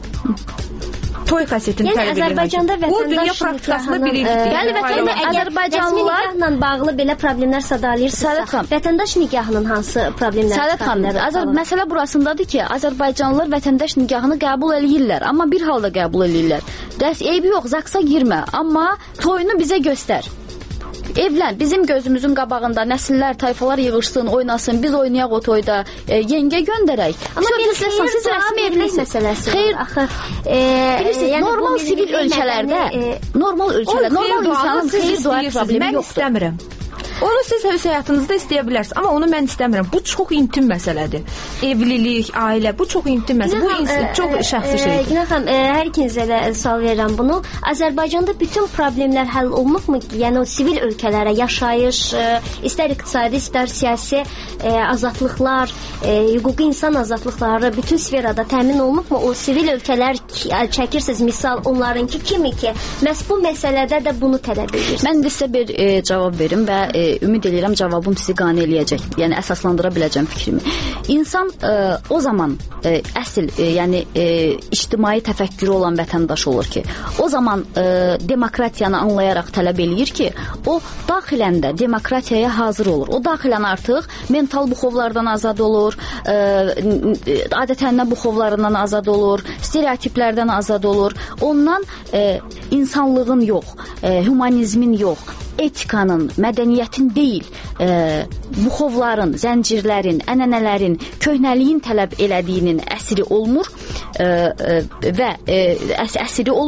Toy kasetini yəni, tələb Azərbaycanda edir. Bu dünya praktikasında bir ilkdir. Yəni vətəndaş Azərbaycanlılar rəsmi nikahla bağlı belə problemlər sadalayırsa, vətəndaş nikahının hansı problemlər? Səadət xanım, Azər məsələ burasındadır ki, Azərbaycanlılar vətəndaş nikahını qəbul eləyirlər, amma bir halda qəbul eləyirlər. Dərs eybi yox, zaksa girmə, amma toyunu bizə göstər. Evlən, bizim gözümüzün qabağında nəsillər, tayfalar yığışsın, oynasın, biz oynayaq o toyda, e, yengə göndərək. Amma bir xeyir, siz rəsmi evlilik məsələsi. Xeyr, axı, e, bilirsiniz, yəni, normal sivil ölkələrdə, e, normal ölkələr, normal insanın xeyir dua problemi yoxdur. Mən istəmirəm. Onu siz öz həyatınızda istəyə bilərsiniz, amma onu mən istəmirəm. Bu çox intim məsələdir. Evlilik, ailə, bu çox intim məsələ. Bu insan, e, çox şəxsi e, şeydir. Günah xanım, e, hər ikinizə də sual verirəm bunu. Azərbaycanda bütün problemlər həll olunubmu? Yəni o sivil ölkələrə yaşayış, e, istər iqtisadi, istər siyasi e, azadlıqlar, e, hüquqi insan azadlıqları bütün sferada təmin olunubmu? O sivil ölkələr çəkirsiniz, misal onlarınki kimi ki, məhz bu məsələdə də bunu tələb edirsiniz. Mən də sizə bir e, cavab verim və e, ümid edirəm cavabım sizi qane eləyəcək. Yəni əsaslandıra biləcəm fikrimi. İnsan e, o zaman e, əsl, e, yəni e, ictimai təfəkkürü olan vətəndaş olur ki, o zaman e, demokratiyanı anlayaraq tələb eləyir ki, o daxilən də demokratiyaya hazır olur. O daxilən artıq mental buxovlardan azad olur, e, adət-ənənə buxovlarından azad olur, stereotiplərdən azad olur. Ondan e, insanlığın yox, e, humanizmin yox, etikanın, mədəniyyətin deyil, e, buxovların, zəncirlərin, ənənələrin, köhnəliyin tələb elədiyinin əsiri olmur e, e, və e, əs əsiri olur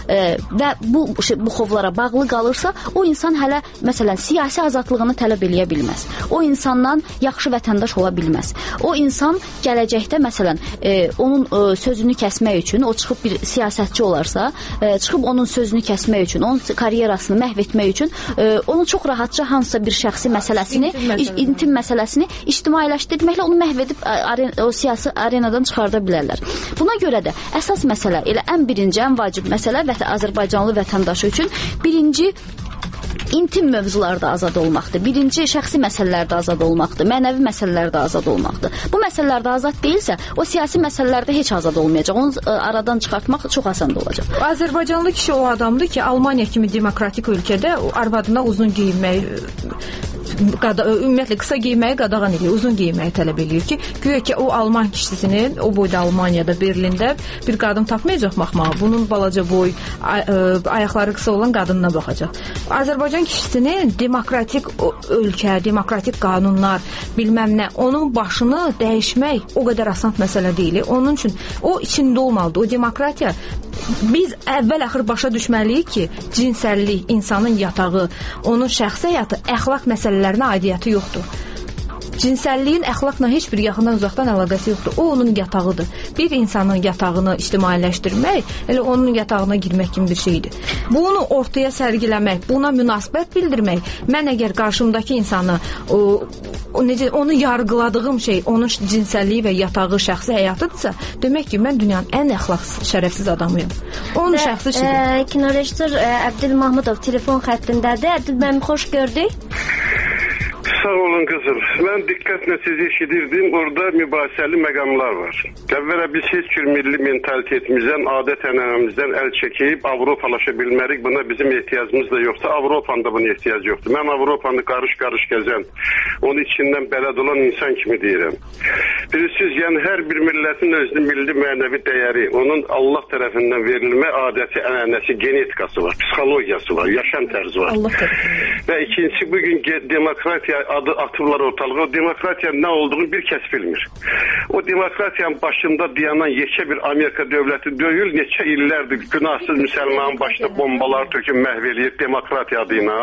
e, və bu bu xovlara bağlı qalırsa, o insan hələ məsələn siyasi azadlığını tələb eləyə bilməz. O insandan yaxşı vətəndaş ola bilməz. O insan gələcəkdə məsələn e, onun e, sözünü kəsmək üçün, o çıxıb bir siyasətçi olarsa, e, çıxıb onun sözünü kəsmək üçün, onun karyerasını məhv etmək üçün e, onu çox rahatca hansısa bir şəxsi məsələsini, intim, intim məsələsini ictimailəşdirməklə onu məhv edib aren, o siyasi arenadan çıxarda bilərlər. Buna görə də əsas məsələ, elə ən birinci, ən vacib məsələ və Azərbaycanlı vətəndaşı üçün birinci intim mövzularda azad olmaqdır. Birinci şəxsi məsələlərdə azad olmaqdır. Mənəvi məsələlərdə azad olmaqdır. Bu məsələlərdə azad deyilsə, o siyasi məsələlərdə heç azad olmayacaq. Onu aradan çıxartmaq çox asan olacaq. Azərbaycanlı kişi o adamdır ki, Almaniya kimi demokratik ölkədə arvadına uzun geyinmək, qada, ümumiyyətlə qısa geyinməyi qadağan edir, uzun geyinməyi tələb edir ki, güya ki o Alman kişisini o boyda Almaniyada, Berlində bir qadın tapmayacaq baxmağa. Bunun balaca boy, ay, ə, ayaqları qısa olan qadınına baxacaq. Azərbaycan kişisinin demokratik ölkə, demokratik qanunlar, bilməm nə, onun başını dəyişmək o qədər asan məsələ deyil. Onun üçün o içində olmalıdır. O demokratiya, biz əvvəl-axır başa düşməliyik ki, cinsəllik, insanın yatağı, onun şəxsi həyatı, əxlaq məsələlərinə aidiyyəti yoxdur. Cinsəlliyin əxlaqla heç bir yaxından uzaqdan əlaqəsi yoxdur. O onun yatağıdır. Bir insanın yatağını ictimailəşdirmək, elə onun yatağına girmək kimi bir şeydir. Bunu ortaya sərgiləmək, buna münasibət bildirmək, mən əgər qarşımdakı insanı o, o necə onu yargıladığım şey onun cinsəlliyi və yatağı şəxsi həyatıdırsa, demək ki, mən dünyanın ən əxlaqsız, şərəfsiz adamıyam. Onun və, şəxsi şeydir. E, Kinorejissor Əbdül Mahmudov telefon xəttindədir. Əbdül müəllim, xoş gördük. Sağ olun kızım. Ben dikkatle sizi eşidirdim. Orada mübahiseli məqamlar var. Evvela biz heç bir milli mentalitetimizden, adet ənənəmizdən el çekip Avropalaşa bilmərik. Buna bizim ihtiyacımız da yoksa Avropanın da buna ihtiyacı yoktu. Ben Avropanı karış karış gezen, onun içinden bəled olan insan kimi deyirəm. Bilirsiniz, yani her bir milletin özünün milli mənəvi değeri, onun Allah tarafından verilme adeti, ənənəsi, genetikası var, psikologiyası var, yaşam terzi var. Ve ikincisi bugün demokratiya adı atıblar ortalığa. O demokratiyanın ne olduğunu bir kəs bilmir. O demokratiyanın başında dayanan yekə bir Amerika dövləti deyil, neçə illərdir günahsız müsəlmanın başına bombalar tökün məhv eləyir demokratiya adıyla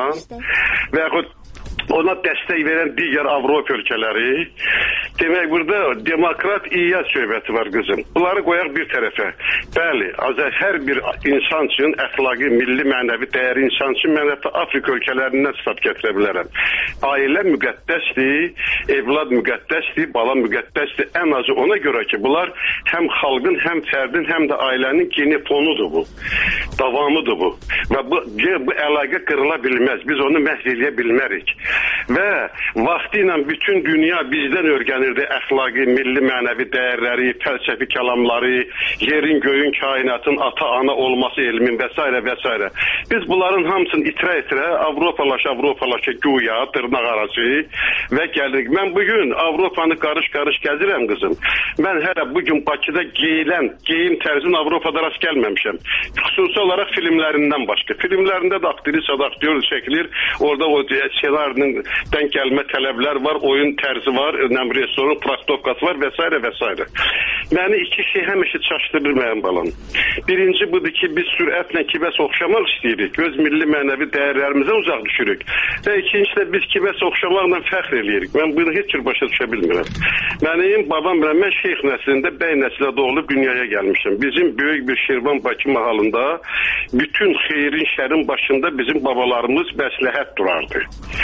və yaxud ona dəstək verən digər Avropa ölkələri. Demək, burada demokrat iyyət söhbəti var qızım. Bunları qoyaq bir tərəfə. Bəli, hər bir insan üçün əxlaqi, milli, mənəvi dəyəri insan üçün mən hətta Afrika ölkələrindən stat gətirə bilərəm. Ailə müqəddəsdir, evlad müqəddəsdir, bala müqəddəsdir. Ən azı ona görə ki, bunlar həm xalqın, həm fərdin, həm də ailənin genofonudur bu. Davamıdır bu. Və bu, bu əlaqə qırıla bilməz. Biz onu məhv eləyə bilmərik. Və vaxtı ilə bütün dünya bizdən öyrənirdi əxlaqi, milli, mənəvi dəyərləri, fəlsəfi kəlamları, yerin, göyün, kainatın ata-ana olması elmin və s. və s. Biz bunların hamısını itirə-itirə Avropalaşa, Avropalaşa güya, dırnaq arası və gəlirik. Mən bugün Avropanı qarış-qarış gəzirəm qızım. Mən hələ bugün Bakıda geyilən, geyim tərzinin Avropada rast gəlməmişəm. Xüsusi olaraq filmlərindən başqa. Filmlərində də aktrisa, aktyor çəkilir. Orada o senarinin denk gəlmə tələblər var, oyun tərzi var, restoran praktovkası var və s. və s. Məni iki şey həmişə çaşdırır mənim balam. Birinci budur ki, biz sürətlə kibəs oxşamaq istəyirik. Öz milli mənəvi dəyərlərimizə uzaq düşürük. Və ikinci də biz kibəs oxşamaqla fəxr eləyirik. Mən bunu heç cür başa düşə bilmirəm. Mənim babam, mən şeyx nəslində, bəy nəslə doğulub dünyaya gəlmişəm. Bizim böyük bir Şirvan Bakı mahalında bütün xeyrin, şərin başında bizim babalarımız məsləhət durardı.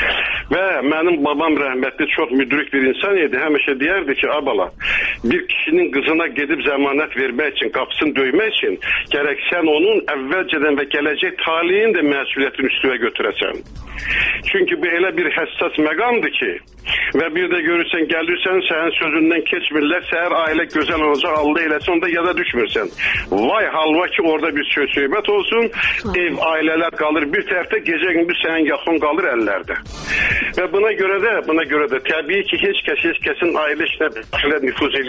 Və mənim babam rəhmətli çox müdrik bir insan idi. Həmişə deyərdi ki, abala, bir kişinin qızına gedib zəmanət vermək üçün, qapısını döymək üçün gərək sən onun əvvəlcədən və gələcək taliyin də məsuliyyətini üstüvə götürəsən. Çünki bu elə bir həssas məqamdır ki, və bir də görürsən, gəlirsən, sənin sözündən keçmirlər, səhər ailə gözəl olacaq, Allah eləsin, onda yada düşmürsən. Vay halva ki, orada bir söz söhbət olsun, ev, ailələr qalır bir tərəfdə, gecə gündüz sənin yaxın qalır əllərdə. Və buna görə də, buna görə də təbii ki, heç kəs, heç kəsin ailə işinə nüfuz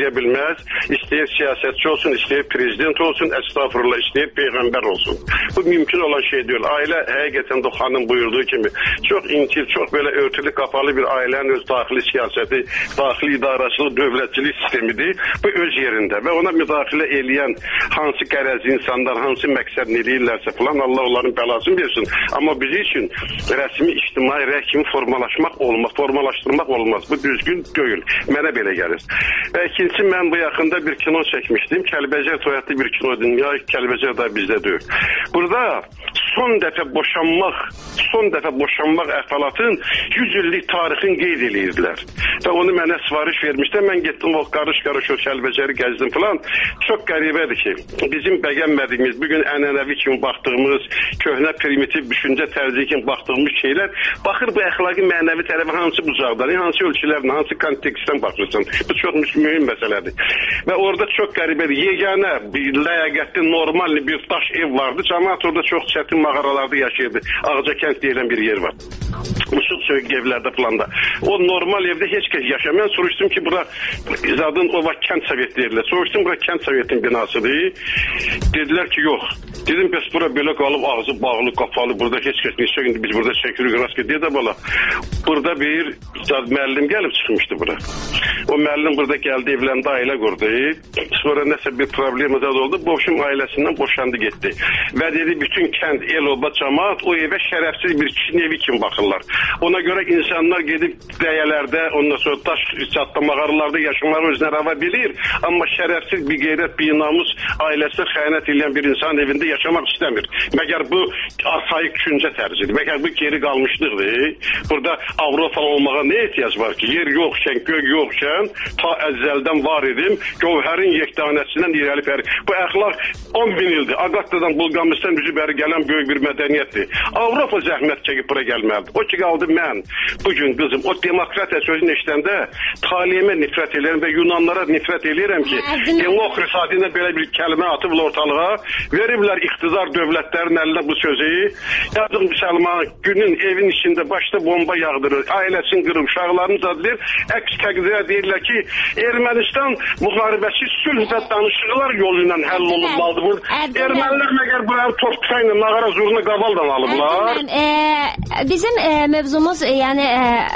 yaşaya bilməz. İstəyir siyasətçi olsun, istəyir prezident olsun, estağfurullah, istəyir peyğəmbər olsun. Bu mümkün olan şey deyil. Ailə həqiqətən də xanım buyurduğu kimi çox intil, çox belə örtülü, qapalı bir ailənin öz daxili siyasəti, daxili idarəçilik, dövlətçilik sistemidir. Bu öz yerində və ona müdaxilə eləyən hansı qərəzli insanlar, hansı məqsədini eləyirlərsə falan, Allah onların bəlasını versin. Amma bizim üçün rəsmi ictimai rəy kimi formalaşmaq olmaz, formalaşdırmaq olmaz. Bu düzgün deyil. Mənə belə gəlir. Və ikinci, mən bu yaxında bir kino çəkmişdim. Kəlbəcər toyatlı bir kino dünya, Kəlbəcər da bizdə deyil. Burada son dəfə boşanmaq, son dəfə boşanmaq əhvalatın yüz illik tarixini qeyd edirdilər. Və onu mənə sifariş vermişlər. Mən getdim, o qarış-qarış o Kəlbəcəri gəzdim falan. Çox qəribədir ki, bizim bəğənmədiyimiz, bugün ənənəvi kimi baxdığımız, köhnə primitiv düşüncə tərzi kimi baxdığımız şeylər, baxır bu əxlaqi mənəvi tərəfi hansı bucaqdan, hansı ölçülərdən, hansı kontekstdən baxırsan. Bu çox mühüm məsələdir. Və orada çox qəribədir. Yeganə bir ləyaqətli, normal bir daş ev vardı. Cəmaət orada çox çətin mağaralarda yaşayırdı. Ağcakənd deyilən bir yer var. Uçuq söyük evlərdə planda. O normal evdə heç kəs yaşamayan. Soruşdum ki, bura zadın o vaxt kənd sovet deyirlər. Soruşdum, bura kənd sovetin binasıdır. Dedilər ki, yox. Dedim, bəs bura belə qalıb, ağzı bağlı, qapalı, burada heç kəs neçə gündür biz burada çəkirik, rast ki, deyə də bala. Burada bir müəllim gəlib çıxmışdı bura. O müəllim burada gəldi, evləndi, ailə qurdu. Sonra nəsə bir problem oldu. Boşum ailəsindən boşandı, getdi. Və dedi, bütün kənd, el, oba, cəmaat o evə şərəfsiz bir kişinin evi kimi baxırlar. Ona görə insanlar gedib dəyələrdə, ondan sonra daş çatda mağaralarda yaşamaları özünə rava bilir. Amma şərəfsiz bir qeyrət, bir namus ailəsinə xəyanət edən bir insan evində yaşamaq istəmir. Məgər bu arxaik düşüncə tərzidir. Məgər bu geri qalmışlıqdır. Burada Avropalı olmağa nə ehtiyac var ki? Yer yoxkən, gök yoxkən, ta əzəldən var idim, gövhərin yekdanəsindən irəli pəri. Bu əxlaq on min ildir. Agattadan Bulqamistan üzü bəri gələn böyük bir mədəniyyətdir. Avropa zəhmət çəkib bura gəlməlidir. O ki qaldı mən, bugün qızım, o demokratiya sözünü eşitəndə taliyemə nifrət edirəm və Yunanlara nifrət edirəm ki, demokrasi adıyla belə bir kəlmə atıblar ortalığa, veriblər iqtidar dövlətlərin əlinə bu sözü. Yazıq müsəlman günün evin içində başda bomba yağdırır, ailəsini qırıb, uşaqlarını zadlayır. Əks təqdirə deyirlər ki, Ermənistan müharibəsi sülh və danışıqlar yolu ilə həll olunmalıdır. Ermənilər məgər bu tortqa ilə nağara zurna qavaldan alıblar. E, bizim e, mövzumuz e, yəni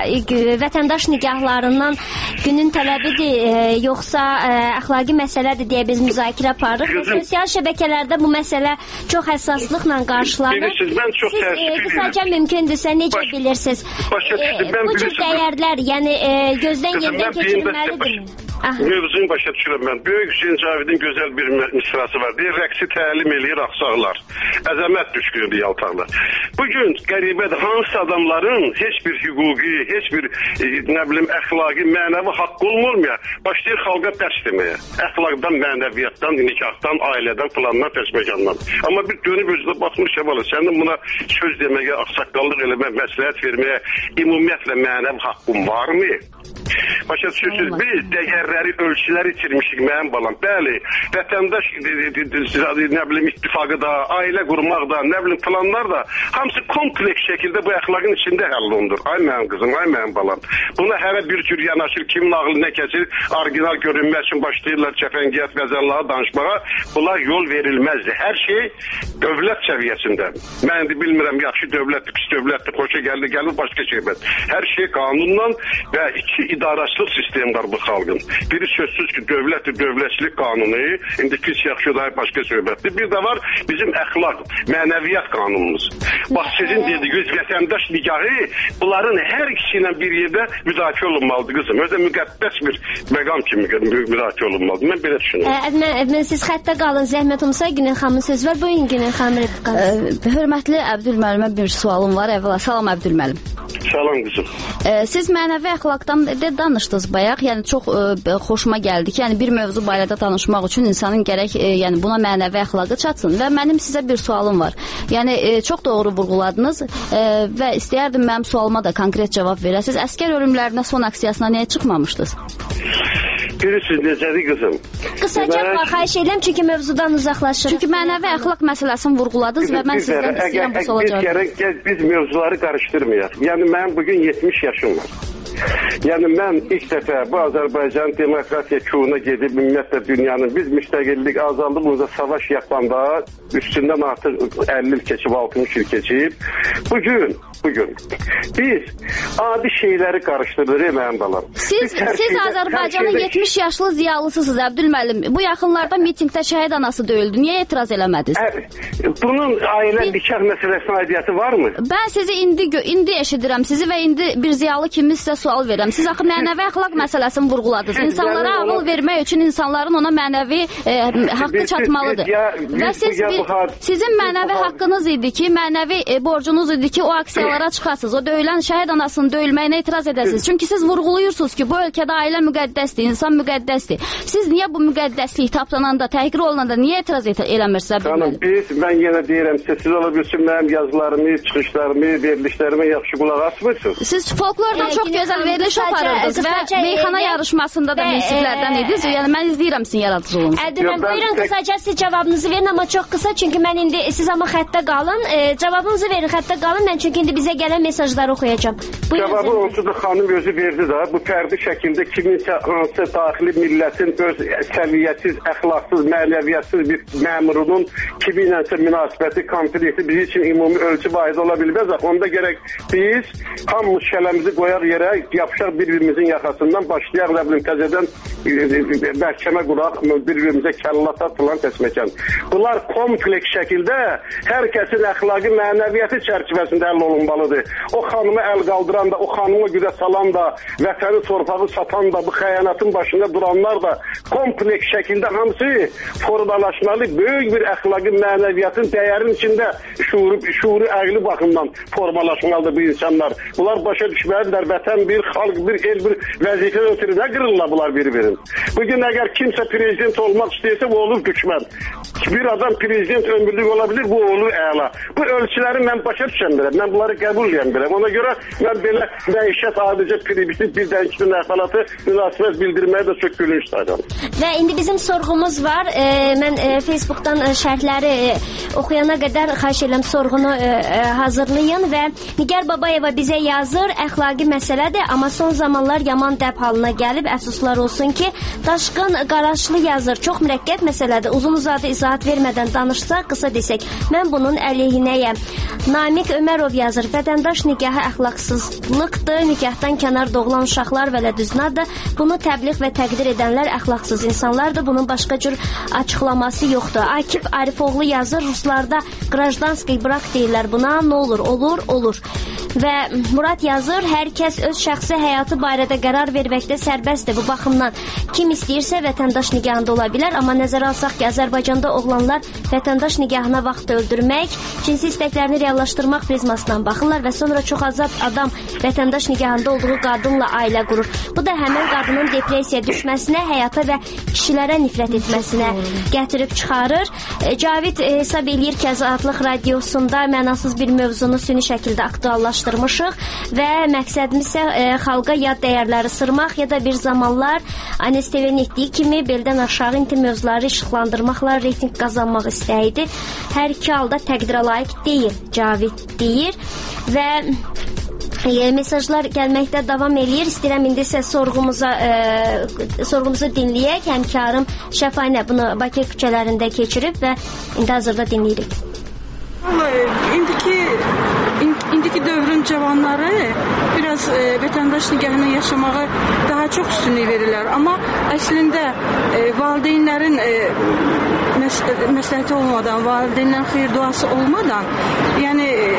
e, vətəndaş nigahlarından günün tələbidir, e, yoxsa e, əxlaqi məsələdir deyə biz müzakirə aparırıq. Sosial şəbəkələrdə bu məsələ çox həssaslıqla qarşılanır. Siz e, qısaca mümkündürsə necə bilirsiniz? E, bu cür dəyərlər, yəni e, gözdən yerdən keçirilməlidir. Mövzunu başa düşürəm mən. Böyük Hüseyin Cavidin gözəl bir misrası var. Deyir, rəqsi təlim eləyir axsaqlar. Əzəmət düşkünüdür yaltaqlar. Bugün qəribədir, hansı adamların heç bir hüquqi, heç bir e, nə bilim, əxlaqi, mənəvi haqqı olmurmuyor. Başlayır xalqa dərs deməyə. Əxlaqdan, mənəviyyatdan, nikahdan, ailədən, plandan, təşməkandan. Amma bir dönüb özünə baxmış Şəbalı, sənin buna söz deməyə, axsaqqallıq eləmək, məsləhət verməyə, ümumiyyətlə mənəvi haqqın varmı? Başa düşürsünüz, biz dəyərləri, ölçüləri itirmişik mənim balam. Bəli, vətəndaş nə bilim ittifaqı da, ailə qurmaq da, nə bilim planlar da hamısı kompleks şəkildə bu əxlaqın içində həll olunur. Ay mənim qızım, ay mənim balam. Buna hər bir cür yanaşır, kimin ağlına keçir, orijinal görünmək üçün başlayırlar cəfəngiyyət qəzəllara danışmağa. Bunlar yol verilməzdi. Hər şey dövlət səviyyəsində. Mən də bilmirəm, yaxşı dövlətdir, pis dövlətdir, xoşa gəldi, gəlir başqa şeybət. Hər şey qanundan və iki idarəçilik sistemi var bu xalqın. Biri sözsüz ki, dövlətdir, dövlətçilik qanunu, indi pis yaxşı da başqa söhbətdir. Bir də var bizim əxlaq, mənəviyyat qanunumuz. Bax, sizin dediyiniz vətəndaş nigahı bunların hər ikisi ilə bir yerdə müdafiə olunmalıdır qızım. Özə müqəddəs bir məqam kimi müdafiə olunmalıdır. Mən belə düşünürəm. Mən siz xəttə qalın, zəhmət olmasa Günel xanımın söz var. Buyurun Günel xanım. Hörmətli Əbdülmüəllimə bir sualım var. Əvvəla salam Əbdülmüəllim. Salam qızım. Siz mənəvi əxlaqdan da danışdınız bayaq. Yəni çox ə, xoşuma gəldi ki, yəni bir mövzu barədə danışmaq üçün insanın gərək ə, yəni buna mənəvi əxlaqı çatsın. Və mənim sizə bir sualım var. Yəni ə, çox doğru vurğuladınız ə, və istəyərdim mənim sualıma da konkret cavab verəsiniz. Əskər ölümlərinə son aksiyasına niyə çıxmamışdınız? Bilirsiniz necədir qızım? Qısaca Mən... xahiş edirəm çünki mövzudan uzaqlaşırıq. Çünki mənəvi əxlaq məsələsini vurğuladınız və mən sizdən istəyirəm bu suala cavab. Biz, biz mövzuları qarışdırmayaq. Yəni mənim bugün yetmiş yaşım var. Yəni mən ilk dəfə bu Azərbaycan demokratiya kuğuna gedib ümumiyyətlə dünyanın biz müstəqillik, azadlığımıza savaş yapanda üstündən artıq əlli il keçib, altmış il keçib. Bugün, bugün biz adi şeyləri qarışdırırıq mənim balam. Siz, siz Azərbaycanın yetmiş yaşlı ziyalısısınız Əbdül müəllim. Bu yaxınlarda mitingdə şəhid anası döyüldü. Niyə etiraz eləmədiniz? Ə, bunun ailə nikah məsələsinə aidiyyəti varmı? Ben sizi indi indi eşidirəm sizi ve indi bir ziyalı kimi sizə sual verirəm. Siz axı mənəvi əxlaq məsələsini vurğuladınız. İnsanlara ağıl ona... vermək üçün insanların ona mənəvi e, haqqı çatmalıdır. Və siz bir, sizin mənəvi haqqınız idi ki, mənəvi e, borcunuz idi ki, o aksiyalara çıxasınız. O döyülən şəhid anasının döyülməyinə etiraz edəsiniz. Çünki siz vurğuluyursunuz ki, bu ölkədə ailə müqəddəsdir, insan müqəddəsdir. Siz niyə bu müqəddəslik tapdananda, təhqir olunanda niyə etiraz eləmirsiniz? Xanım, biz, mən yenə deyirəm, siz ola bilsin mənim yazılarımı, çıxışlarımı, verilişlərime yaxşı qulaq asmırsınız. Siz folklordan çox gözəl veriliş aparırdınız və meyxana yarışmasında da münsiflərdən idiniz. Yəni mən izləyirəm sizin yaradıcılığınızı. Ərdəmən, buyurun qısaca siz cavabınızı verin, amma çox qısa, çünki mən indi siz amma xəttə qalın. E, cavabınızı verin, xəttə qalın, mən çünki indi bizə gələn mesajları oxuyacağam. Buyurun. Cavabı onsuz da xanım özü verdi də. Bu fərdi şəkildə kiminsə hansı daxili millətin öz səviyyəsiz, əxlaqsız, mənəviyyətsiz bir məmurunun kiminləsə münasibəti, konflikti bizim için ümumi ölçü vahidi ola bilməz. Onda gerek biz hamımız şələmizi qoyaq yerə, yapışaq bir-birimizin yaxasından, başlayaq da bilim təzədən məhkəmə quraq, bir-birimizə kəllat atılan təsməkən. Bunlar kompleks şəkildə hər kəsin əxlaqi mənəviyyəti çərçivəsində həll olunmalıdır. O xanımı əl qaldıran da, o xanımı güdə salan da, vətəni torpağı satan da, bu xəyanatın başında duranlar da kompleks şəkildə hamısı formalaşmalı, böyük bir əxlaqi mənəviyyatın dəyərin içində şuuru, şuuru əqli baxımdan formalaşmalıdır bu insanlar. Bunlar başa düşməlidirlər, vətən bir, xalq bir, el bir vəzifədən ötürü nə qırırlar bunlar bir-birin. Bugün əgər kimsə prezident olmaq istəyirsə, bu olur düşmən. Bir adam prezident ömürlük olabilir, bu olur əla. Bu ölçüləri mən başa düşən biləm, mən bunları qəbul edən biləm. Ona görə mən belə məişət adicə primitiv bir dənkimin əhvalatı münasibət bildirməyə də çox gülünç sayıram. Və indi bizim sorğumuz var. E, mən e, Facebook'dan e, şərhləri e, oxuyana qədər xahiş edirəm sorğunu e, e, hazırlayın və Nigar Babayeva bizə yazır, əxlaqi məsələdir, amma son zamanlar yaman dəb halına gəlib, əfsuslar olsun ki, Daşqın Qaraşlı yazır, çox mürəkkəb məsələdir, uzun uzadı izahat vermədən danışsa, qısa desək, mən bunun əleyhinəyəm. Namik Ömərov yazır, vətəndaş nigahı əxlaqsızlıqdır, nigahdan kənar doğulan uşaqlar vələdüznadır, bunu təbliğ və təqdir edənlər əxlaqsız insanlardır, bunun başqa cür açıqlaması yoxdur. Akif Arifoğlu yazır, Ruslarda qrajdanski bırak deyirlər buna, nə olur, olur, olur. Və Murad yazır, hər kəs öz şəxsi həyatı barədə qərar verməkdə sərbəstdir. Bu baxımdan kim istəyirsə vətəndaş nigahında ola bilər, amma nəzərə alsaq ki, Azərbaycanda oğlanlar vətəndaş nigahına vaxt öldürmək, cinsi istəklərini reallaşdırmaq prizmasından baxırlar və sonra çox azad adam vətəndaş nigahında olduğu qadınla ailə qurur. Bu da həmin qadının depressiya düşməsinə, həyata və kişilərə nifrət etməsinə gətirib çıxarır. Cavid hesab eləyir ki, Azadlıq Radiosunda mənasız bir mövzunu süni şəkildə aktuallaşdırmışıq və məqsədimiz isə e, xalqa yad dəyərləri sırmaq ya da bir zamanlar Anes T V-nin etdiyi kimi beldən aşağı inti mövzuları işıqlandırmaqla reyting qazanmaq istəyidir. Hər iki halda təqdirə layiq deyil, Cavid deyir və e, mesajlar gəlməkdə davam eləyir. İstəyirəm indi isə sorğumuza e, sorğumuzu dinləyək. Həmkarım Şəfaynə bunu Bakı küçələrində keçirib və indi hazırda dinləyirik. İndiki indiki dövrün cavanları biraz e, vətəndaş nigahını yaşamağı daha çox üstünlük verirlər. Amma əslində e, valideynlərin e, məs məsləhəti olmadan, valideynlərin xeyir duası olmadan, yəni e,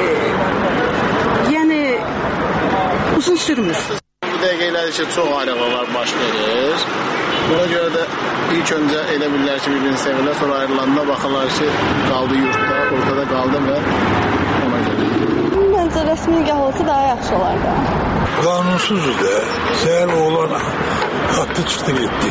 yəni uzun sürmür. Bu dəqiqələr isə çox ayrılıqlar baş verir. Buna görə də ilk öncə elə bilirlər ki, bir-birini sevirlər, sonra ayrılanda baxırlar ki, qaldı yurtda, ortada qaldı və ona görə. Məncə rəsmi nigah olsa daha yaxşı olardı. Qanunsuzdur da. Səhər oğlan atdı çıxdı getdi.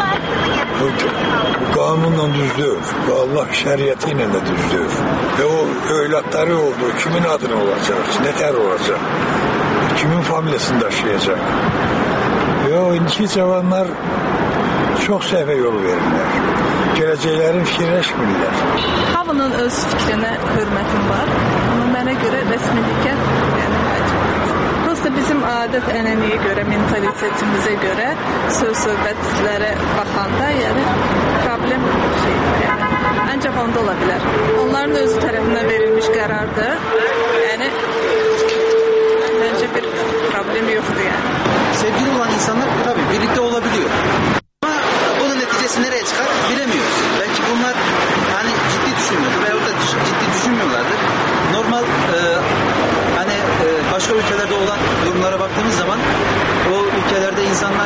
Qanunla düzdür. Allah şəriəti ilə də düzdür. Və o övladları oldu. Kimin adına olacaq? Nətər olacaq? Kimin familiyasını daşıyacaq? Yox, indiki cavanlar çox səhvə yol verirlər. Gələcəklərin fikirləşmirlər. Hamının öz fikrinə hörmətim var. Amma mənə görə rəsmi nikah yəni vacibdir. Prosta bizim adət-ənənəyə görə, mentalitetimizə görə söz-söhbətlərə baxanda, yəni problem şeydir, yəni ancaq onda ola bilər. Onların özü tərəfindən verilmiş qərardır. Yəni bence bir problem yoktu yani. Sevgili olan insanlar tabii birlikte olabiliyor. Ama bunun neticesi nereye çıkar bilemiyoruz. Belki bunlar hani ciddi düşünmüyordu veyahut da ciddi düşünmüyorlardır. Normal e, hani e, başka ülkelerde olan durumlara baktığımız zaman o ülkelerde insanlar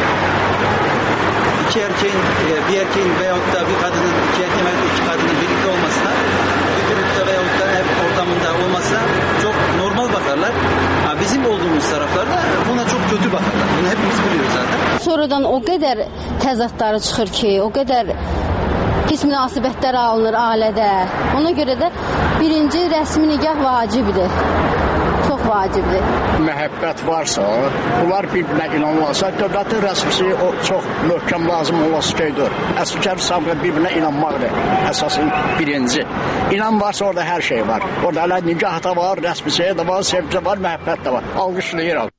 iki erkeğin, e, bir erkeğin veyahut da bir kadının, iki erkeğin veyahut da iki kadının birlikte olmasına, bir grupta veyahut da ev ortamında olmasına çok normal bakarlar. Ha, bizim olduğumuz taraflarda buna çok kötü bakarlar. Bunu hepimiz biliyoruz zaten. Sonradan o kadar təzadları çıxır ki, o kadar pis münasibətlər alınır ailədə. Ona görə də birinci rəsmi nikah vacibdir. Çox vacibdir. Məhəbbət varsa, bunlar bir-birinə inanırlarsa, dövlətin rəsmisi o çox möhkəm lazım olası şeydir. Əsgər sabqı bir-birinə inanmaqdır. Əsasın birinci. İnan varsa orada hər şey var. Orada hələ nikah da var, rəsmisi də var, sevgi var, məhəbbət də var. Alqışlayırıq.